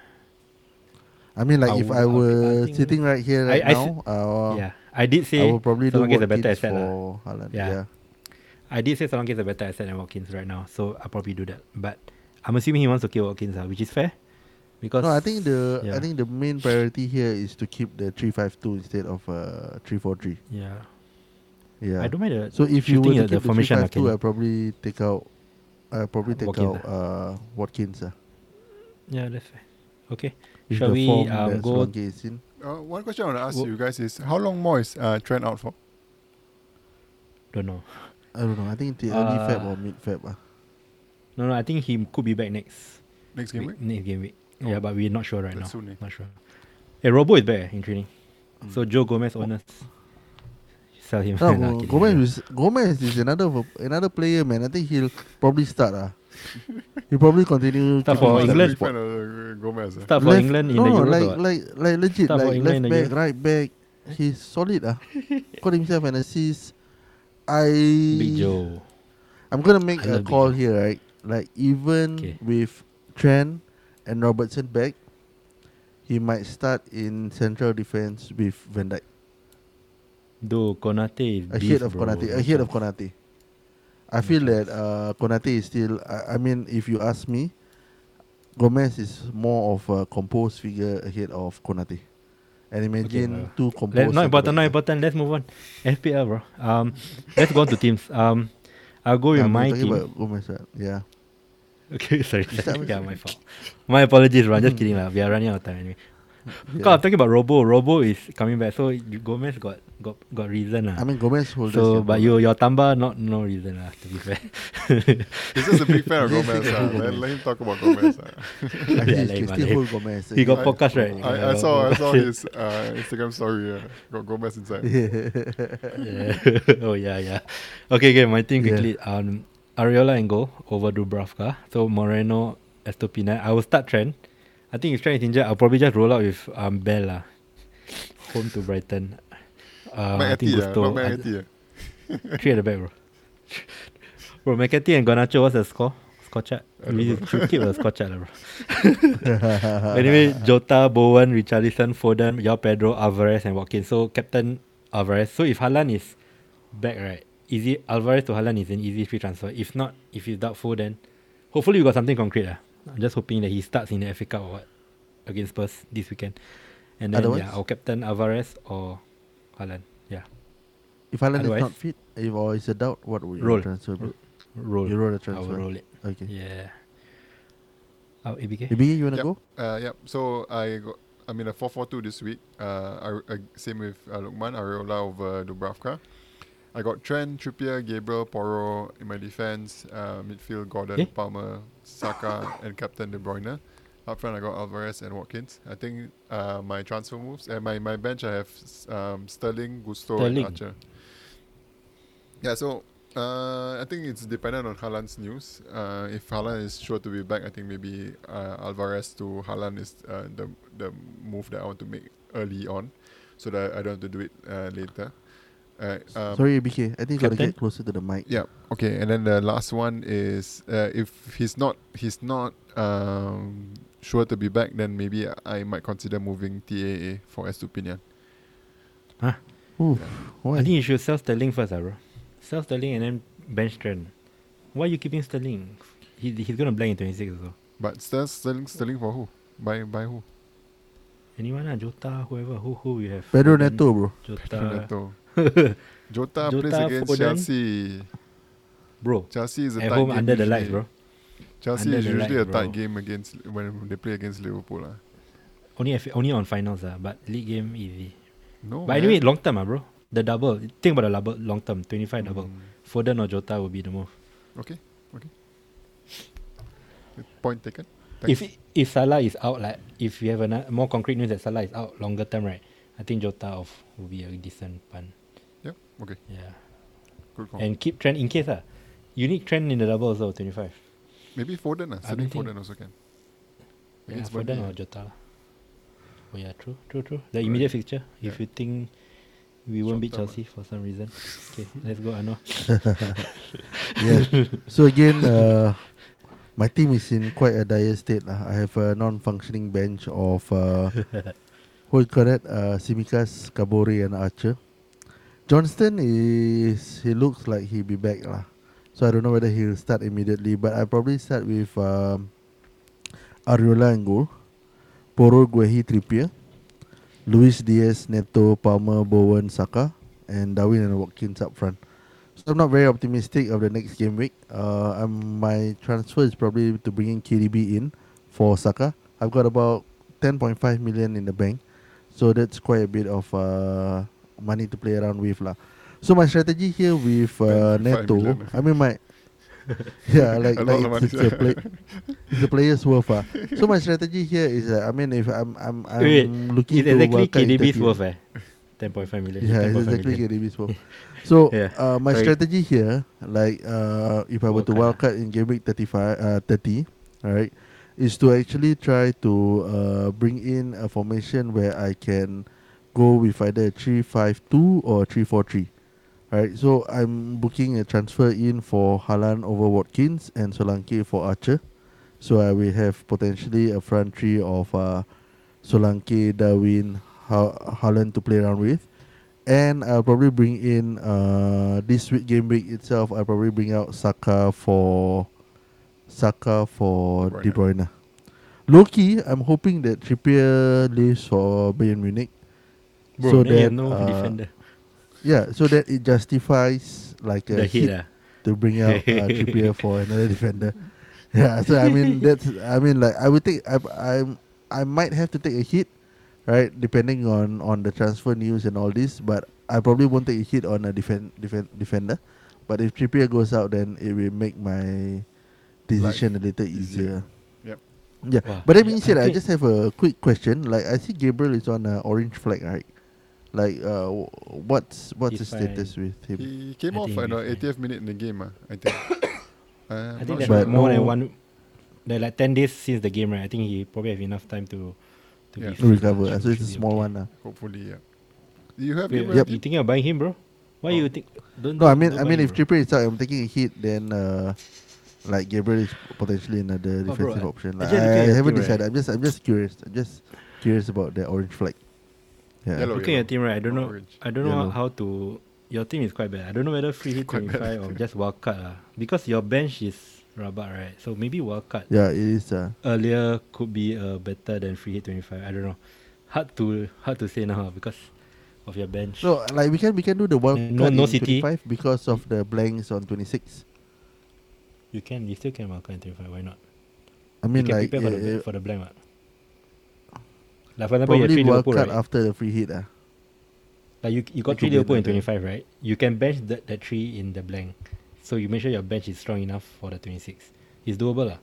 [SPEAKER 1] I mean, like
[SPEAKER 3] I
[SPEAKER 1] if
[SPEAKER 3] would-
[SPEAKER 1] I
[SPEAKER 3] I
[SPEAKER 1] were
[SPEAKER 3] think-
[SPEAKER 1] sitting right here right
[SPEAKER 3] I- I
[SPEAKER 1] now, uh,
[SPEAKER 3] yeah, I did say
[SPEAKER 1] I would probably do
[SPEAKER 3] Solanke is a
[SPEAKER 1] Watkins
[SPEAKER 3] better asset. lah.
[SPEAKER 1] for Haaland.
[SPEAKER 3] Yeah.
[SPEAKER 1] Yeah.
[SPEAKER 3] I did say Solanke is a better asset than Watkins right now, so I'll probably do that. But I'm assuming he wants to keep Watkins, uh, which is fair. Because
[SPEAKER 1] No, I think the
[SPEAKER 3] yeah.
[SPEAKER 1] I think the main priority here is to keep the three five two instead of uh three four three.
[SPEAKER 3] yeah,
[SPEAKER 1] Yeah.
[SPEAKER 3] I don't mind the
[SPEAKER 1] So if you were
[SPEAKER 3] shifting
[SPEAKER 1] to
[SPEAKER 3] the,
[SPEAKER 1] keep
[SPEAKER 3] the formation.
[SPEAKER 1] the
[SPEAKER 3] lah,
[SPEAKER 1] three five two,
[SPEAKER 3] can-
[SPEAKER 1] I probably take out. I probably take
[SPEAKER 3] Watkins,
[SPEAKER 1] out uh, Watkins. Uh,
[SPEAKER 3] yeah, that's fair. Okay,
[SPEAKER 1] with
[SPEAKER 3] shall
[SPEAKER 1] the
[SPEAKER 3] we
[SPEAKER 1] form
[SPEAKER 3] um,
[SPEAKER 1] that
[SPEAKER 3] go?
[SPEAKER 1] Solanke is in.
[SPEAKER 2] Uh, one question I want to ask
[SPEAKER 3] Wo-
[SPEAKER 2] you guys is how long more is uh, Trent out for?
[SPEAKER 3] Don't know.
[SPEAKER 1] I don't know. I think the early
[SPEAKER 3] Uh,
[SPEAKER 1] Feb or mid Feb. Uh.
[SPEAKER 3] No, no, I think he could be back next
[SPEAKER 2] Next game week?
[SPEAKER 3] Next game week.
[SPEAKER 2] Oh,
[SPEAKER 3] Yeah, but we're not sure right now.
[SPEAKER 2] that's soon, eh?
[SPEAKER 3] Not sure. Hey, Robo is back eh, in training. So Joe Gomez owners sell him.
[SPEAKER 1] No,
[SPEAKER 3] Nah,
[SPEAKER 1] Go-
[SPEAKER 3] kidding.
[SPEAKER 1] Gomez is Gomez is another of- another player, man. I think he'll probably start. Uh. He'll probably continue.
[SPEAKER 3] Start
[SPEAKER 1] keeping
[SPEAKER 3] for
[SPEAKER 2] I'm
[SPEAKER 1] his
[SPEAKER 2] a
[SPEAKER 3] England?
[SPEAKER 2] big fan of uh, Gomez. eh.
[SPEAKER 3] Start for
[SPEAKER 1] Left-
[SPEAKER 3] England in
[SPEAKER 1] no,
[SPEAKER 3] the
[SPEAKER 1] no,
[SPEAKER 3] Euros
[SPEAKER 1] like,
[SPEAKER 3] or what?
[SPEAKER 1] like like legit,
[SPEAKER 3] Start for
[SPEAKER 1] like
[SPEAKER 3] England in
[SPEAKER 1] left
[SPEAKER 3] the
[SPEAKER 1] back,
[SPEAKER 3] Euros.
[SPEAKER 1] right back. He's solid. Uh. Got himself an assist. I
[SPEAKER 3] Big Joe.
[SPEAKER 1] I'm gonna make
[SPEAKER 3] I
[SPEAKER 1] a
[SPEAKER 3] love Big
[SPEAKER 1] call
[SPEAKER 3] Joe.
[SPEAKER 1] here, right? Like even
[SPEAKER 3] Okay.
[SPEAKER 1] with Trent and Robertson back, he might start in central defense with Van Dijk
[SPEAKER 3] Though Konate is
[SPEAKER 1] ahead
[SPEAKER 3] beast,
[SPEAKER 1] of
[SPEAKER 3] bro.
[SPEAKER 1] Konate. Ahead of Konate. I feel that uh, Konate is still. I, I mean, if you ask me, Gomez is more of a composed figure ahead of Konate. And imagine
[SPEAKER 3] Okay, uh,
[SPEAKER 1] two composed.
[SPEAKER 3] Let, not important, not
[SPEAKER 1] centre-backs.
[SPEAKER 3] important. Let's move on. F P L, bro. Um, let's go on to teams. Um, I'll go with
[SPEAKER 1] Yeah, I'm
[SPEAKER 3] my
[SPEAKER 1] talking
[SPEAKER 3] team.
[SPEAKER 1] about Gomez, right? Yeah.
[SPEAKER 3] Okay, sorry.
[SPEAKER 1] You start
[SPEAKER 3] yeah,
[SPEAKER 1] with-
[SPEAKER 3] my fault. My apologies, bro. I'm just kidding, lah. We are running out of time anyway.
[SPEAKER 1] Yeah.
[SPEAKER 3] God, I'm talking about Robo. Robo is coming back, so you- Gomez got got got reason, lah.
[SPEAKER 1] I mean, Gomez holders.
[SPEAKER 3] So,
[SPEAKER 1] can
[SPEAKER 3] but
[SPEAKER 1] hold.
[SPEAKER 3] you your Tamba not no reason, lah. To be fair.
[SPEAKER 2] He's just a big fan of
[SPEAKER 1] Yes,
[SPEAKER 2] Gomez.
[SPEAKER 1] he
[SPEAKER 2] uh.
[SPEAKER 1] can
[SPEAKER 2] let,
[SPEAKER 1] hold
[SPEAKER 2] let him talk about Gomez. uh.
[SPEAKER 1] I
[SPEAKER 3] Yeah,
[SPEAKER 1] think he
[SPEAKER 3] like,
[SPEAKER 1] can
[SPEAKER 3] but
[SPEAKER 1] still
[SPEAKER 3] like-
[SPEAKER 1] hold Gomez.
[SPEAKER 3] he got
[SPEAKER 2] I-
[SPEAKER 3] podcast, right?
[SPEAKER 2] I, I saw I saw his uh, Instagram story. Uh, got Gomez inside.
[SPEAKER 3] Yeah. oh yeah, yeah. Okay, okay. My team
[SPEAKER 1] Yeah.
[SPEAKER 3] quickly. Um, Ariola and goal over Dubravka. So Moreno, Estopina. I will start Trent. I think if Trent is injured, I'll probably just roll out with um Bella. Home to Brighton. Uh, I think
[SPEAKER 2] McAtee, uh,
[SPEAKER 3] Gusto.
[SPEAKER 2] not McAtee. uh.
[SPEAKER 3] Three at the back, bro. Bro, McAtee and Garnacho, what's the score? Score chart?
[SPEAKER 2] I don't
[SPEAKER 3] We
[SPEAKER 2] know.
[SPEAKER 3] should keep the score chart, lah, bro. Anyway, Jota, Bowen, Richarlison, Foden, Yao Pedro, Alvarez, and Watkins. So captain Alvarez. So if Haaland is back, right, easy Alvarez to Haaland is an easy free transfer. If not, if he's doubtful, then hopefully we got something concrete. Uh. I'm just hoping that he starts in the F A Cup or what against Spurs this weekend. And then
[SPEAKER 1] Otherwise?
[SPEAKER 3] yeah, our captain Alvarez or Haaland. Yeah,
[SPEAKER 1] If Haaland is
[SPEAKER 3] Otherwise-
[SPEAKER 1] not fit, if or is a doubt, what would you
[SPEAKER 3] Roll.
[SPEAKER 1] transfer? Bro?
[SPEAKER 3] roll.
[SPEAKER 1] You roll the
[SPEAKER 3] I
[SPEAKER 1] transfer.
[SPEAKER 3] will roll it.
[SPEAKER 1] Okay.
[SPEAKER 3] Yeah. Oh, A B K.
[SPEAKER 1] A B, you wanna
[SPEAKER 2] Yep.
[SPEAKER 1] go?
[SPEAKER 2] Uh, yep. So I got. I mean a four four two this week. Uh, I, I, same with uh, Lukman, Areola over Dubravka. I got Trent, Trippier, Gabriel, Porro in my defense. Uh, midfield Gordon,
[SPEAKER 3] Eh?
[SPEAKER 2] Palmer, Saka, and captain De Bruyne. Up front I got Alvarez and Watkins. I think uh, my transfer moves and my, my bench I have um, Sterling, Gusto,
[SPEAKER 3] Sterling.
[SPEAKER 2] and Archer. Yeah. So uh, I think it's dependent on Haaland's news. Uh, if Haaland is sure to be back, I think maybe uh, Alvarez to Haaland is uh, the the move that I want to make early on, so that I don't have to do it uh, later. Alright, um,
[SPEAKER 1] Sorry, A B K. I think you gotta
[SPEAKER 3] Captain?
[SPEAKER 1] get closer to the mic.
[SPEAKER 2] Yeah. Okay. And then the last one is uh, if he's not he's not um, sure to be back, then maybe I might consider moving T A A for Estupinian.
[SPEAKER 1] Ooh, why?
[SPEAKER 3] I think you should sell Sterling first, ah, bro. Sell Sterling and then bench Trent. Why are you keeping Sterling? He, he's gonna blank in twenty-six as well.
[SPEAKER 2] But Ster- Sterling Sterling for who? By by who?
[SPEAKER 3] Anyone lah, Jota, whoever, who who we have.
[SPEAKER 1] Pedro
[SPEAKER 3] Foden,
[SPEAKER 1] Neto, bro.
[SPEAKER 3] Jota,
[SPEAKER 2] Neto. Jota, plays
[SPEAKER 3] Jota,
[SPEAKER 2] against
[SPEAKER 3] Foden.
[SPEAKER 2] Chelsea.
[SPEAKER 3] bro.
[SPEAKER 2] Chelsea is a
[SPEAKER 3] At
[SPEAKER 2] tight
[SPEAKER 3] home
[SPEAKER 2] game
[SPEAKER 3] under the
[SPEAKER 2] usually.
[SPEAKER 3] lights, bro.
[SPEAKER 2] Chelsea
[SPEAKER 3] Under
[SPEAKER 2] is
[SPEAKER 3] the
[SPEAKER 2] usually
[SPEAKER 3] lights,
[SPEAKER 2] a tight
[SPEAKER 3] bro.
[SPEAKER 2] game against when they play against Liverpool. Uh.
[SPEAKER 3] Only F- only on finals ah, but league game easy.
[SPEAKER 2] No,
[SPEAKER 3] But
[SPEAKER 2] man.
[SPEAKER 3] anyway, long term ah, bro. The double. Think about the double, long term. twenty-five double.
[SPEAKER 2] Mm,
[SPEAKER 3] Foden or Jota will be the move.
[SPEAKER 2] okay, okay. Point taken.
[SPEAKER 3] If
[SPEAKER 2] Thanks.
[SPEAKER 3] if Salah is out, like if you have a more concrete news that Salah is out longer term, right? I think Jota off will be a decent pun.
[SPEAKER 2] Yep. Okay.
[SPEAKER 3] Yeah.
[SPEAKER 2] Good call.
[SPEAKER 3] And keep trend in case ah. You need trend in the double also twenty-five.
[SPEAKER 2] Maybe Foden. Uh.
[SPEAKER 3] I
[SPEAKER 2] Sending
[SPEAKER 3] don't think-
[SPEAKER 2] Foden also can.
[SPEAKER 3] Yeah,
[SPEAKER 2] Against
[SPEAKER 3] Foden
[SPEAKER 2] Burnley,
[SPEAKER 3] or
[SPEAKER 2] uh.
[SPEAKER 3] Jota. Oh yeah, true, true, true. The immediate fixture.
[SPEAKER 2] Yeah.
[SPEAKER 3] If you think we won't beat
[SPEAKER 2] Short term,
[SPEAKER 3] Chelsea for some reason, okay, let's go, Anwar.
[SPEAKER 1] Yeah. So again, uh, my team is in quite a dire state. lah. I have a non-functioning bench of uh, what you call that? Uh, Simikas, Kabori, and Archer. Johnston is he looks like he'll be back lah. So I don't know whether he'll start immediately, but I probably start with um, Ariola and goal, Poro, Guehi, Trippier, Luis Diaz, Neto, Palmer, Bowen, Saka, and Darwin and Watkins up front. So I'm not very optimistic of the next game week. Uh, I'm, my transfer is probably to bring in K D B in for Saka. I've got about ten point five million in the bank, so that's quite a bit of uh, money to play around with lah. So my strategy here with uh,
[SPEAKER 2] ten point five
[SPEAKER 1] Neto,
[SPEAKER 2] million.
[SPEAKER 1] I mean my yeah, like,
[SPEAKER 2] A
[SPEAKER 1] like
[SPEAKER 2] lot of
[SPEAKER 1] it's,
[SPEAKER 2] money,
[SPEAKER 1] it's a play, it's a player's worth. Uh. So my strategy here is, uh, I mean, if I'm I'm I'm
[SPEAKER 3] Wait,
[SPEAKER 1] looking
[SPEAKER 3] it's
[SPEAKER 1] to
[SPEAKER 3] exactly
[SPEAKER 1] wildcard
[SPEAKER 3] K D B's
[SPEAKER 1] interview.
[SPEAKER 3] worth eh. ten point five million.
[SPEAKER 1] Yeah, it's
[SPEAKER 3] ten point five
[SPEAKER 1] exactly
[SPEAKER 3] million.
[SPEAKER 1] K D B's worth. So
[SPEAKER 3] Yeah.
[SPEAKER 1] uh, my
[SPEAKER 3] Right.
[SPEAKER 1] strategy here, like uh, if I were to
[SPEAKER 3] Wildcard,
[SPEAKER 1] wildcard in game week thirty-five, uh, thirty, alright, is to actually try to uh, bring in a formation where I can go with either a three five two or three four three. Alright, so I'm booking a transfer in for Haaland over Watkins and Solanke for Archer. So I will have potentially a front three of uh, Solanke, Darwin, ha- Haaland to play around with. And I'll probably bring in uh, this week game week itself. I'll probably bring out Saka for Saka for
[SPEAKER 2] De
[SPEAKER 1] De
[SPEAKER 2] Bruyne.
[SPEAKER 1] Bruyne. Low key, I'm hoping that Trippier leaves for Bayern Munich.
[SPEAKER 3] Bro,
[SPEAKER 1] so
[SPEAKER 3] then you have
[SPEAKER 1] that,
[SPEAKER 3] no
[SPEAKER 1] uh,
[SPEAKER 3] defender.
[SPEAKER 1] Yeah, so that it justifies like a
[SPEAKER 3] The
[SPEAKER 1] hit
[SPEAKER 3] hit ah.
[SPEAKER 1] to bring out uh, Trippier for another defender. Yeah, so I mean that's I mean like I would take I I'm I might have to take a hit, right? Depending on on the transfer news and all this, but I probably won't take a hit on a defend, defend defender. But if Trippier goes out, then it will make my decision a little easier.
[SPEAKER 2] Yep.
[SPEAKER 1] Yeah,
[SPEAKER 3] Wow.
[SPEAKER 1] but that being
[SPEAKER 3] Yeah,
[SPEAKER 1] said, I
[SPEAKER 3] okay.
[SPEAKER 1] just have a quick question. Like I see Gabriel is on an orange flag, right? Like, uh, w- what's what's
[SPEAKER 3] He's
[SPEAKER 1] the status
[SPEAKER 3] fine.
[SPEAKER 1] with him?
[SPEAKER 2] He came
[SPEAKER 3] I
[SPEAKER 2] off
[SPEAKER 3] think
[SPEAKER 2] at the
[SPEAKER 3] he'll be fine.
[SPEAKER 2] eightieth minute in the game. Uh, I think. uh,
[SPEAKER 3] I
[SPEAKER 2] I'm
[SPEAKER 3] think
[SPEAKER 2] not
[SPEAKER 3] that's
[SPEAKER 2] sure.
[SPEAKER 1] But
[SPEAKER 3] more than
[SPEAKER 1] no-
[SPEAKER 3] one. Like, like ten days since the game, right? I think he probably have enough time to to
[SPEAKER 2] Yeah.
[SPEAKER 3] be
[SPEAKER 1] To
[SPEAKER 3] fit,
[SPEAKER 1] recover.
[SPEAKER 3] should-
[SPEAKER 1] So it's a
[SPEAKER 3] should be
[SPEAKER 1] small
[SPEAKER 3] okay.
[SPEAKER 1] one. Uh.
[SPEAKER 2] Hopefully, yeah. You have
[SPEAKER 3] Wait,
[SPEAKER 2] Gabriel
[SPEAKER 1] Yep.
[SPEAKER 3] You
[SPEAKER 2] team?
[SPEAKER 3] thinking of buying him, bro? Why
[SPEAKER 2] Oh.
[SPEAKER 3] you think? Don't.
[SPEAKER 1] No, I
[SPEAKER 3] don't-
[SPEAKER 1] mean,
[SPEAKER 3] don't
[SPEAKER 1] I
[SPEAKER 3] buy
[SPEAKER 1] mean,
[SPEAKER 3] him,
[SPEAKER 1] if
[SPEAKER 3] bro.
[SPEAKER 1] Trippier is out, I'm taking a hit. Then, uh, like Gabriel is potentially another
[SPEAKER 3] Oh, bro,
[SPEAKER 1] defensive
[SPEAKER 3] I-
[SPEAKER 1] option. Like,
[SPEAKER 3] actually looking
[SPEAKER 1] I,
[SPEAKER 3] at
[SPEAKER 1] I
[SPEAKER 3] your
[SPEAKER 1] haven't
[SPEAKER 3] team,
[SPEAKER 1] decided.
[SPEAKER 3] right?
[SPEAKER 1] I'm just, I'm just curious. I'm just curious about the orange flag. Yeah.
[SPEAKER 2] Yellow.
[SPEAKER 3] Looking at team, right? I don't know.
[SPEAKER 2] Orange.
[SPEAKER 3] I don't know
[SPEAKER 1] Yellow.
[SPEAKER 3] how to. Your team is quite bad. I don't know whether free hit
[SPEAKER 2] Quite bad.
[SPEAKER 3] twenty-five or just wildcard lah. Because your bench is rabat, right? So maybe wildcard
[SPEAKER 1] Yeah, it is. Uh,
[SPEAKER 3] earlier could be uh, better than free hit twenty-five. I don't know. Hard to hard to say now because of your bench.
[SPEAKER 1] no, like we can we can do the wild
[SPEAKER 3] No-
[SPEAKER 1] card
[SPEAKER 3] no
[SPEAKER 1] in
[SPEAKER 3] City.
[SPEAKER 1] twenty-five because of the blanks on twenty-six.
[SPEAKER 3] You can. You still can wildcard in twenty-five. Why not?
[SPEAKER 1] I mean,
[SPEAKER 3] you can
[SPEAKER 1] like
[SPEAKER 3] prepare for,
[SPEAKER 1] uh,
[SPEAKER 3] the, for the blank. What? Like for example, you have
[SPEAKER 1] probably
[SPEAKER 3] three
[SPEAKER 1] wild
[SPEAKER 3] Liverpool,
[SPEAKER 1] card
[SPEAKER 3] right?
[SPEAKER 1] after the free hit. Uh.
[SPEAKER 3] Like you, you got
[SPEAKER 1] It
[SPEAKER 3] three
[SPEAKER 1] could be
[SPEAKER 3] Liverpool in
[SPEAKER 1] another.
[SPEAKER 3] twenty-five, right? You can bench that that three in the blank, so you make sure your bench is strong enough for the twenty-six. It's doable lah.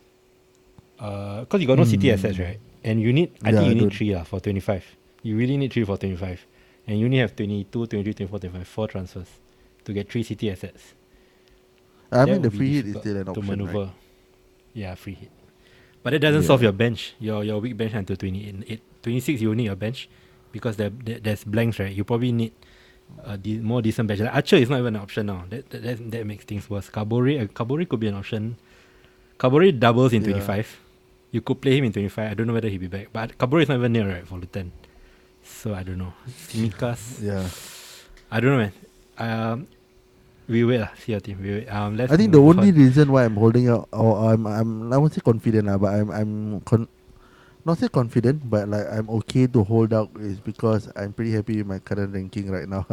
[SPEAKER 3] Uh, cause you got no City
[SPEAKER 1] Hmm.
[SPEAKER 3] assets, right? And you need, I
[SPEAKER 1] Yeah,
[SPEAKER 3] think
[SPEAKER 1] I
[SPEAKER 3] you need
[SPEAKER 1] don't.
[SPEAKER 3] three lah for twenty-five. You really need three for twenty-five, and you only have twenty-two, twenty-three, twenty-four, twenty-five, four transfers to get three City assets.
[SPEAKER 1] I
[SPEAKER 3] That
[SPEAKER 1] mean, the
[SPEAKER 3] would be
[SPEAKER 1] free hit is
[SPEAKER 3] difficult
[SPEAKER 1] still an
[SPEAKER 3] to
[SPEAKER 1] option,
[SPEAKER 3] maneuver.
[SPEAKER 1] right?
[SPEAKER 3] Yeah, free hit. But that doesn't
[SPEAKER 1] Yeah.
[SPEAKER 3] solve your bench. Your your weak bench until twenty-eight, twenty-six. You will need a bench because there, there there's blanks, right? You probably need a de- more decent bench. Like Archer is not even an option now. That that that, that makes things worse. Kabori, uh, Kabori could be an option. Kabori doubles in
[SPEAKER 1] Yeah.
[SPEAKER 3] twenty-five. You could play him in twenty-five. I don't know whether he'll be back. But Kabori is not even near, right, for Luton. So I don't know. Simikas,
[SPEAKER 1] Yeah.
[SPEAKER 3] I don't know, man. Um, we wait lah. See your team. We wait. Um, let's
[SPEAKER 1] I think the
[SPEAKER 3] move
[SPEAKER 1] only
[SPEAKER 3] on.
[SPEAKER 1] reason why I'm holding out, or I'm, I'm, I won't say confident, lah, but I'm, I'm con- not say confident, but like I'm okay to hold out is because I'm pretty happy with my current ranking right now.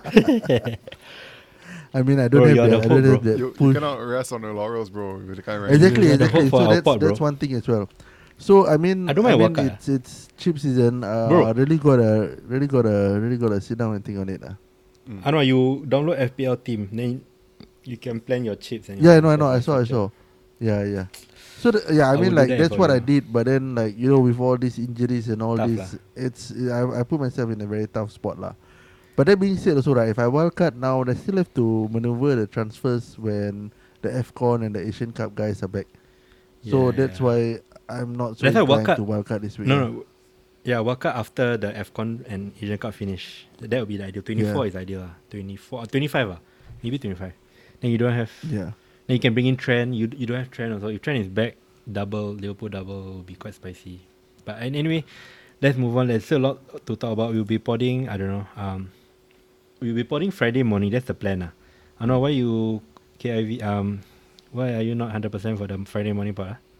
[SPEAKER 1] I mean, I don't
[SPEAKER 3] Bro,
[SPEAKER 1] have
[SPEAKER 3] you're
[SPEAKER 1] that.
[SPEAKER 3] the
[SPEAKER 1] I don't
[SPEAKER 3] hope,
[SPEAKER 1] have
[SPEAKER 3] bro.
[SPEAKER 1] that
[SPEAKER 2] You, you
[SPEAKER 1] push.
[SPEAKER 2] cannot rest on the laurels, bro. With the kind of
[SPEAKER 1] Exactly,
[SPEAKER 3] You're the
[SPEAKER 1] exactly.
[SPEAKER 3] hope for
[SPEAKER 1] So
[SPEAKER 3] our
[SPEAKER 1] that's
[SPEAKER 3] pod, bro.
[SPEAKER 1] that's one thing as well. So I mean,
[SPEAKER 3] I don't mind
[SPEAKER 1] mean,
[SPEAKER 3] Waka.
[SPEAKER 1] it's it's chip season. Uh,
[SPEAKER 3] Bro.
[SPEAKER 1] really gotta really gotta really gotta sit down and think on it. Uh.
[SPEAKER 2] Mm.
[SPEAKER 3] I know you download F P L team, then you can plan your chips and
[SPEAKER 1] Yeah, I
[SPEAKER 3] your
[SPEAKER 1] know, I know. I
[SPEAKER 3] stuff
[SPEAKER 1] saw, I
[SPEAKER 3] in future.
[SPEAKER 1] saw. Yeah, yeah. So the, yeah, I,
[SPEAKER 3] I
[SPEAKER 1] mean,
[SPEAKER 3] will do
[SPEAKER 1] like
[SPEAKER 3] that
[SPEAKER 1] that's
[SPEAKER 3] for
[SPEAKER 1] what I
[SPEAKER 3] you.
[SPEAKER 1] did. But then, like you know, with all these injuries and all
[SPEAKER 3] Tough
[SPEAKER 1] this,
[SPEAKER 3] lah.
[SPEAKER 1] it's I, I put myself in a very tough spot lah. But that being said, also right, if I wildcard now, I still have to maneuver the transfers when the AFCON and the Asian Cup guys are back. So
[SPEAKER 3] Yeah,
[SPEAKER 1] that's
[SPEAKER 3] yeah.
[SPEAKER 1] why I'm not so
[SPEAKER 3] That's why
[SPEAKER 1] inclined
[SPEAKER 3] wildcard-
[SPEAKER 1] to wildcard this week.
[SPEAKER 3] No,
[SPEAKER 1] ah.
[SPEAKER 3] no. Yeah, wildcard after the AFCON and Asian Cup finish. That would be the ideal. twenty-four
[SPEAKER 1] Yeah.
[SPEAKER 3] is ideal. lah. twenty-four, twenty-five. lah. Maybe twenty-five. Then you don't have.
[SPEAKER 1] Yeah.
[SPEAKER 3] Then you can bring in Trent. You you don't have Trent also. If Trent is back, double Liverpool double will be quite spicy. But and anyway, let's move on. There's still a lot to talk about. We'll be podding. I don't know. Um, we'll be podding Friday morning. That's the plan. Ah, I know why you K I V. Um, why are you not hundred percent for the Friday morning pod? Ah?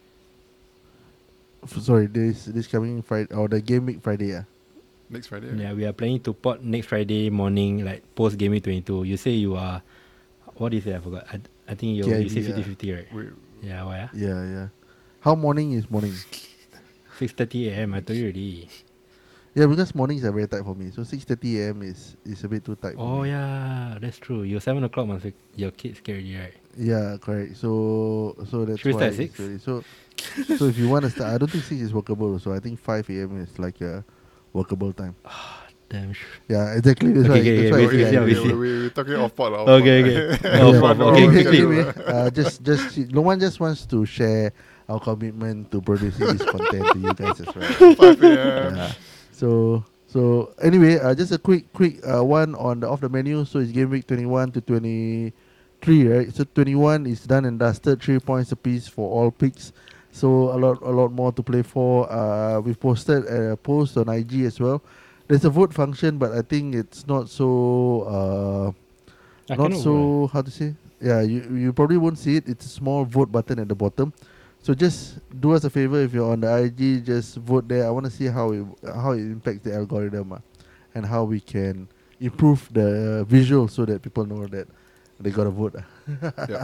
[SPEAKER 1] F- sorry, this this coming Friday or the game week Friday. Ah.
[SPEAKER 2] Next Friday.
[SPEAKER 3] Yeah, we are planning to pod next Friday morning, like post game week twenty-two. You say you are. What do you say? I forgot. I, I think you
[SPEAKER 1] K I V,
[SPEAKER 3] you say
[SPEAKER 1] yeah.
[SPEAKER 3] fifty-fifty, right?
[SPEAKER 2] We,
[SPEAKER 3] Yeah, why? Ah?
[SPEAKER 1] Yeah, yeah. How morning is morning?
[SPEAKER 3] six thirty a.m. I told you already.
[SPEAKER 1] Yeah, because mornings are very tight for me. So six thirty a.m. is is a bit too tight. for
[SPEAKER 3] Oh
[SPEAKER 1] me.
[SPEAKER 3] yeah, that's true. You're seven o'clock must be your kids get ready, right?
[SPEAKER 1] Yeah, correct. So so that's
[SPEAKER 3] Should we
[SPEAKER 1] why
[SPEAKER 3] start at
[SPEAKER 1] it's
[SPEAKER 3] six?
[SPEAKER 1] really- so so if you want to start, I don't think six is workable. So I think five a.m. is like a workable time.
[SPEAKER 3] Damn. Sh-
[SPEAKER 1] Yeah, exactly. That's
[SPEAKER 3] Okay,
[SPEAKER 1] why.
[SPEAKER 3] okay,
[SPEAKER 1] that's
[SPEAKER 3] okay,
[SPEAKER 1] why
[SPEAKER 3] wait,
[SPEAKER 1] I
[SPEAKER 3] wait,
[SPEAKER 1] think
[SPEAKER 3] yeah,
[SPEAKER 1] I
[SPEAKER 3] we
[SPEAKER 1] agree.
[SPEAKER 3] see.
[SPEAKER 2] we, we, we're talking off pod. Off
[SPEAKER 3] Okay,
[SPEAKER 2] pod.
[SPEAKER 3] okay.
[SPEAKER 1] Yeah,
[SPEAKER 3] Oh,
[SPEAKER 1] but
[SPEAKER 3] fuck,
[SPEAKER 1] no,
[SPEAKER 3] okay,
[SPEAKER 1] anyway,
[SPEAKER 3] quickly.
[SPEAKER 1] anyway, uh, just just no one just wants to share our commitment to producing this content to you guys as well.
[SPEAKER 2] five a.m.
[SPEAKER 1] Yeah. So so anyway, uh, just a quick quick uh, one on the off the menu. So it's game week twenty-one to twenty-three, right? So twenty-one is done and dusted, three points apiece for all picks. So a lot a lot more to play for. Uh, we've posted a post on I G as well. There's a vote function, but I think it's not so uh,
[SPEAKER 3] I
[SPEAKER 1] not
[SPEAKER 3] cannot
[SPEAKER 1] so how to say. Yeah, you you probably won't see it. It's a small vote button at the bottom. So just do us a favor if you're on the I G, just vote there. I want to see how it how it impacts the algorithm uh, and how we can improve the visual so that people know that they got to vote. uh.
[SPEAKER 2] Yeah.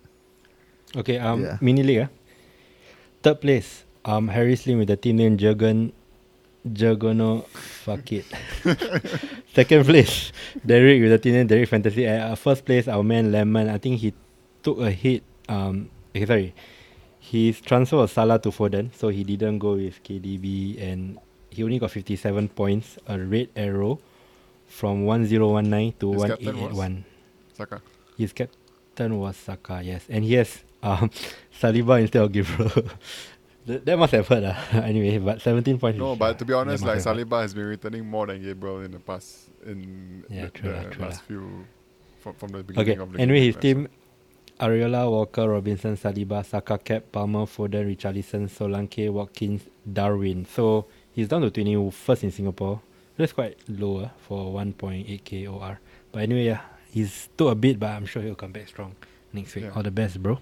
[SPEAKER 3] Okay, um,
[SPEAKER 1] Yeah.
[SPEAKER 3] mini league. Ah. Third place, um, Harry Slim with the team name Jurgen, Jurgono, fuck it. Second place, Derek with the team name Derek Fantasy. Uh, uh, first place, our man Lemon. I think he took a hit. Um, okay, sorry, his transfer was Salah to Foden, so he didn't go with K D B, and he only got fifty-seven points. A red arrow from one zero one nine to
[SPEAKER 2] His
[SPEAKER 3] one
[SPEAKER 2] captain
[SPEAKER 3] eight eight one.
[SPEAKER 2] Saka.
[SPEAKER 3] His captain was Saka, yes. And he has um, Saliba instead of Gabriel. Th- that must have hurt. Uh. Anyway, but seventeen points.
[SPEAKER 2] No,
[SPEAKER 3] is-
[SPEAKER 2] but to be honest,
[SPEAKER 3] that
[SPEAKER 2] like
[SPEAKER 3] must have hurt.
[SPEAKER 2] Saliba has been returning more than Gabriel in the past in
[SPEAKER 3] Yeah,
[SPEAKER 2] the,
[SPEAKER 3] true
[SPEAKER 2] the
[SPEAKER 3] lah, true
[SPEAKER 2] last
[SPEAKER 3] lah.
[SPEAKER 2] few from, from the beginning
[SPEAKER 3] Okay,
[SPEAKER 2] of the
[SPEAKER 3] anyway,
[SPEAKER 2] game,
[SPEAKER 3] his
[SPEAKER 2] right?
[SPEAKER 3] team Ariola, Walker, Robinson, Saliba, Saka, Cap, Palmer, Foden, Richarlison, Solanke, Watkins, Darwin. So he's down to twenty-first in Singapore. That's quite low uh, for one point eight K O R. But anyway, yeah, he's took a bit, but I'm sure he'll come back strong next week.
[SPEAKER 2] Yeah.
[SPEAKER 3] All the best, bro.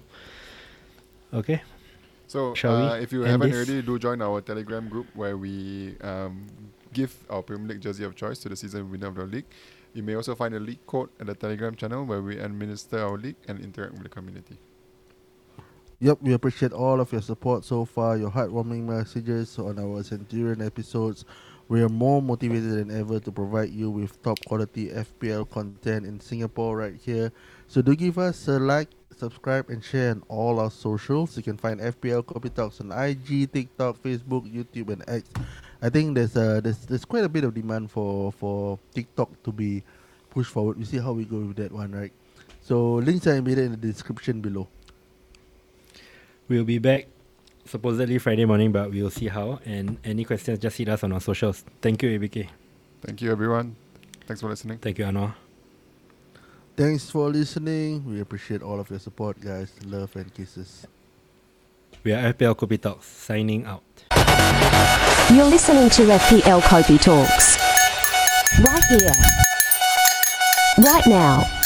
[SPEAKER 3] Okay.
[SPEAKER 2] So,
[SPEAKER 3] Shall
[SPEAKER 2] uh,
[SPEAKER 3] we
[SPEAKER 2] if you
[SPEAKER 3] end
[SPEAKER 2] haven't
[SPEAKER 3] this?
[SPEAKER 2] already, do join our Telegram group where we um, give our Premier League jersey of choice to the season winner of the league. You may also find a league code at the Telegram channel where we administer our league and interact with the community.
[SPEAKER 1] Yep, we appreciate all of your support so far, your heartwarming messages on our Centurion episodes. We are more motivated than ever to provide you with top quality F P L content in Singapore right here. So do give us a like, subscribe and share on all our socials. You can find F P L Copy Talks on I G, TikTok, Facebook, YouTube and X. I think there's a, there's there's quite a bit of demand for, for TikTok to be pushed forward. We see how we go with that one, right? So links are embedded in the description below.
[SPEAKER 3] We'll be back supposedly Friday morning, but we'll see how. And any questions, just hit us on our socials. Thank you, A B K.
[SPEAKER 2] Thank you, everyone. Thanks for listening.
[SPEAKER 3] Thank you, Anwar.
[SPEAKER 1] Thanks for listening. We appreciate all of your support, guys. Love and kisses.
[SPEAKER 3] We are F P L Kopi Talks, signing out.
[SPEAKER 5] You're listening to F P L Kopi Talks. Right here. Right now.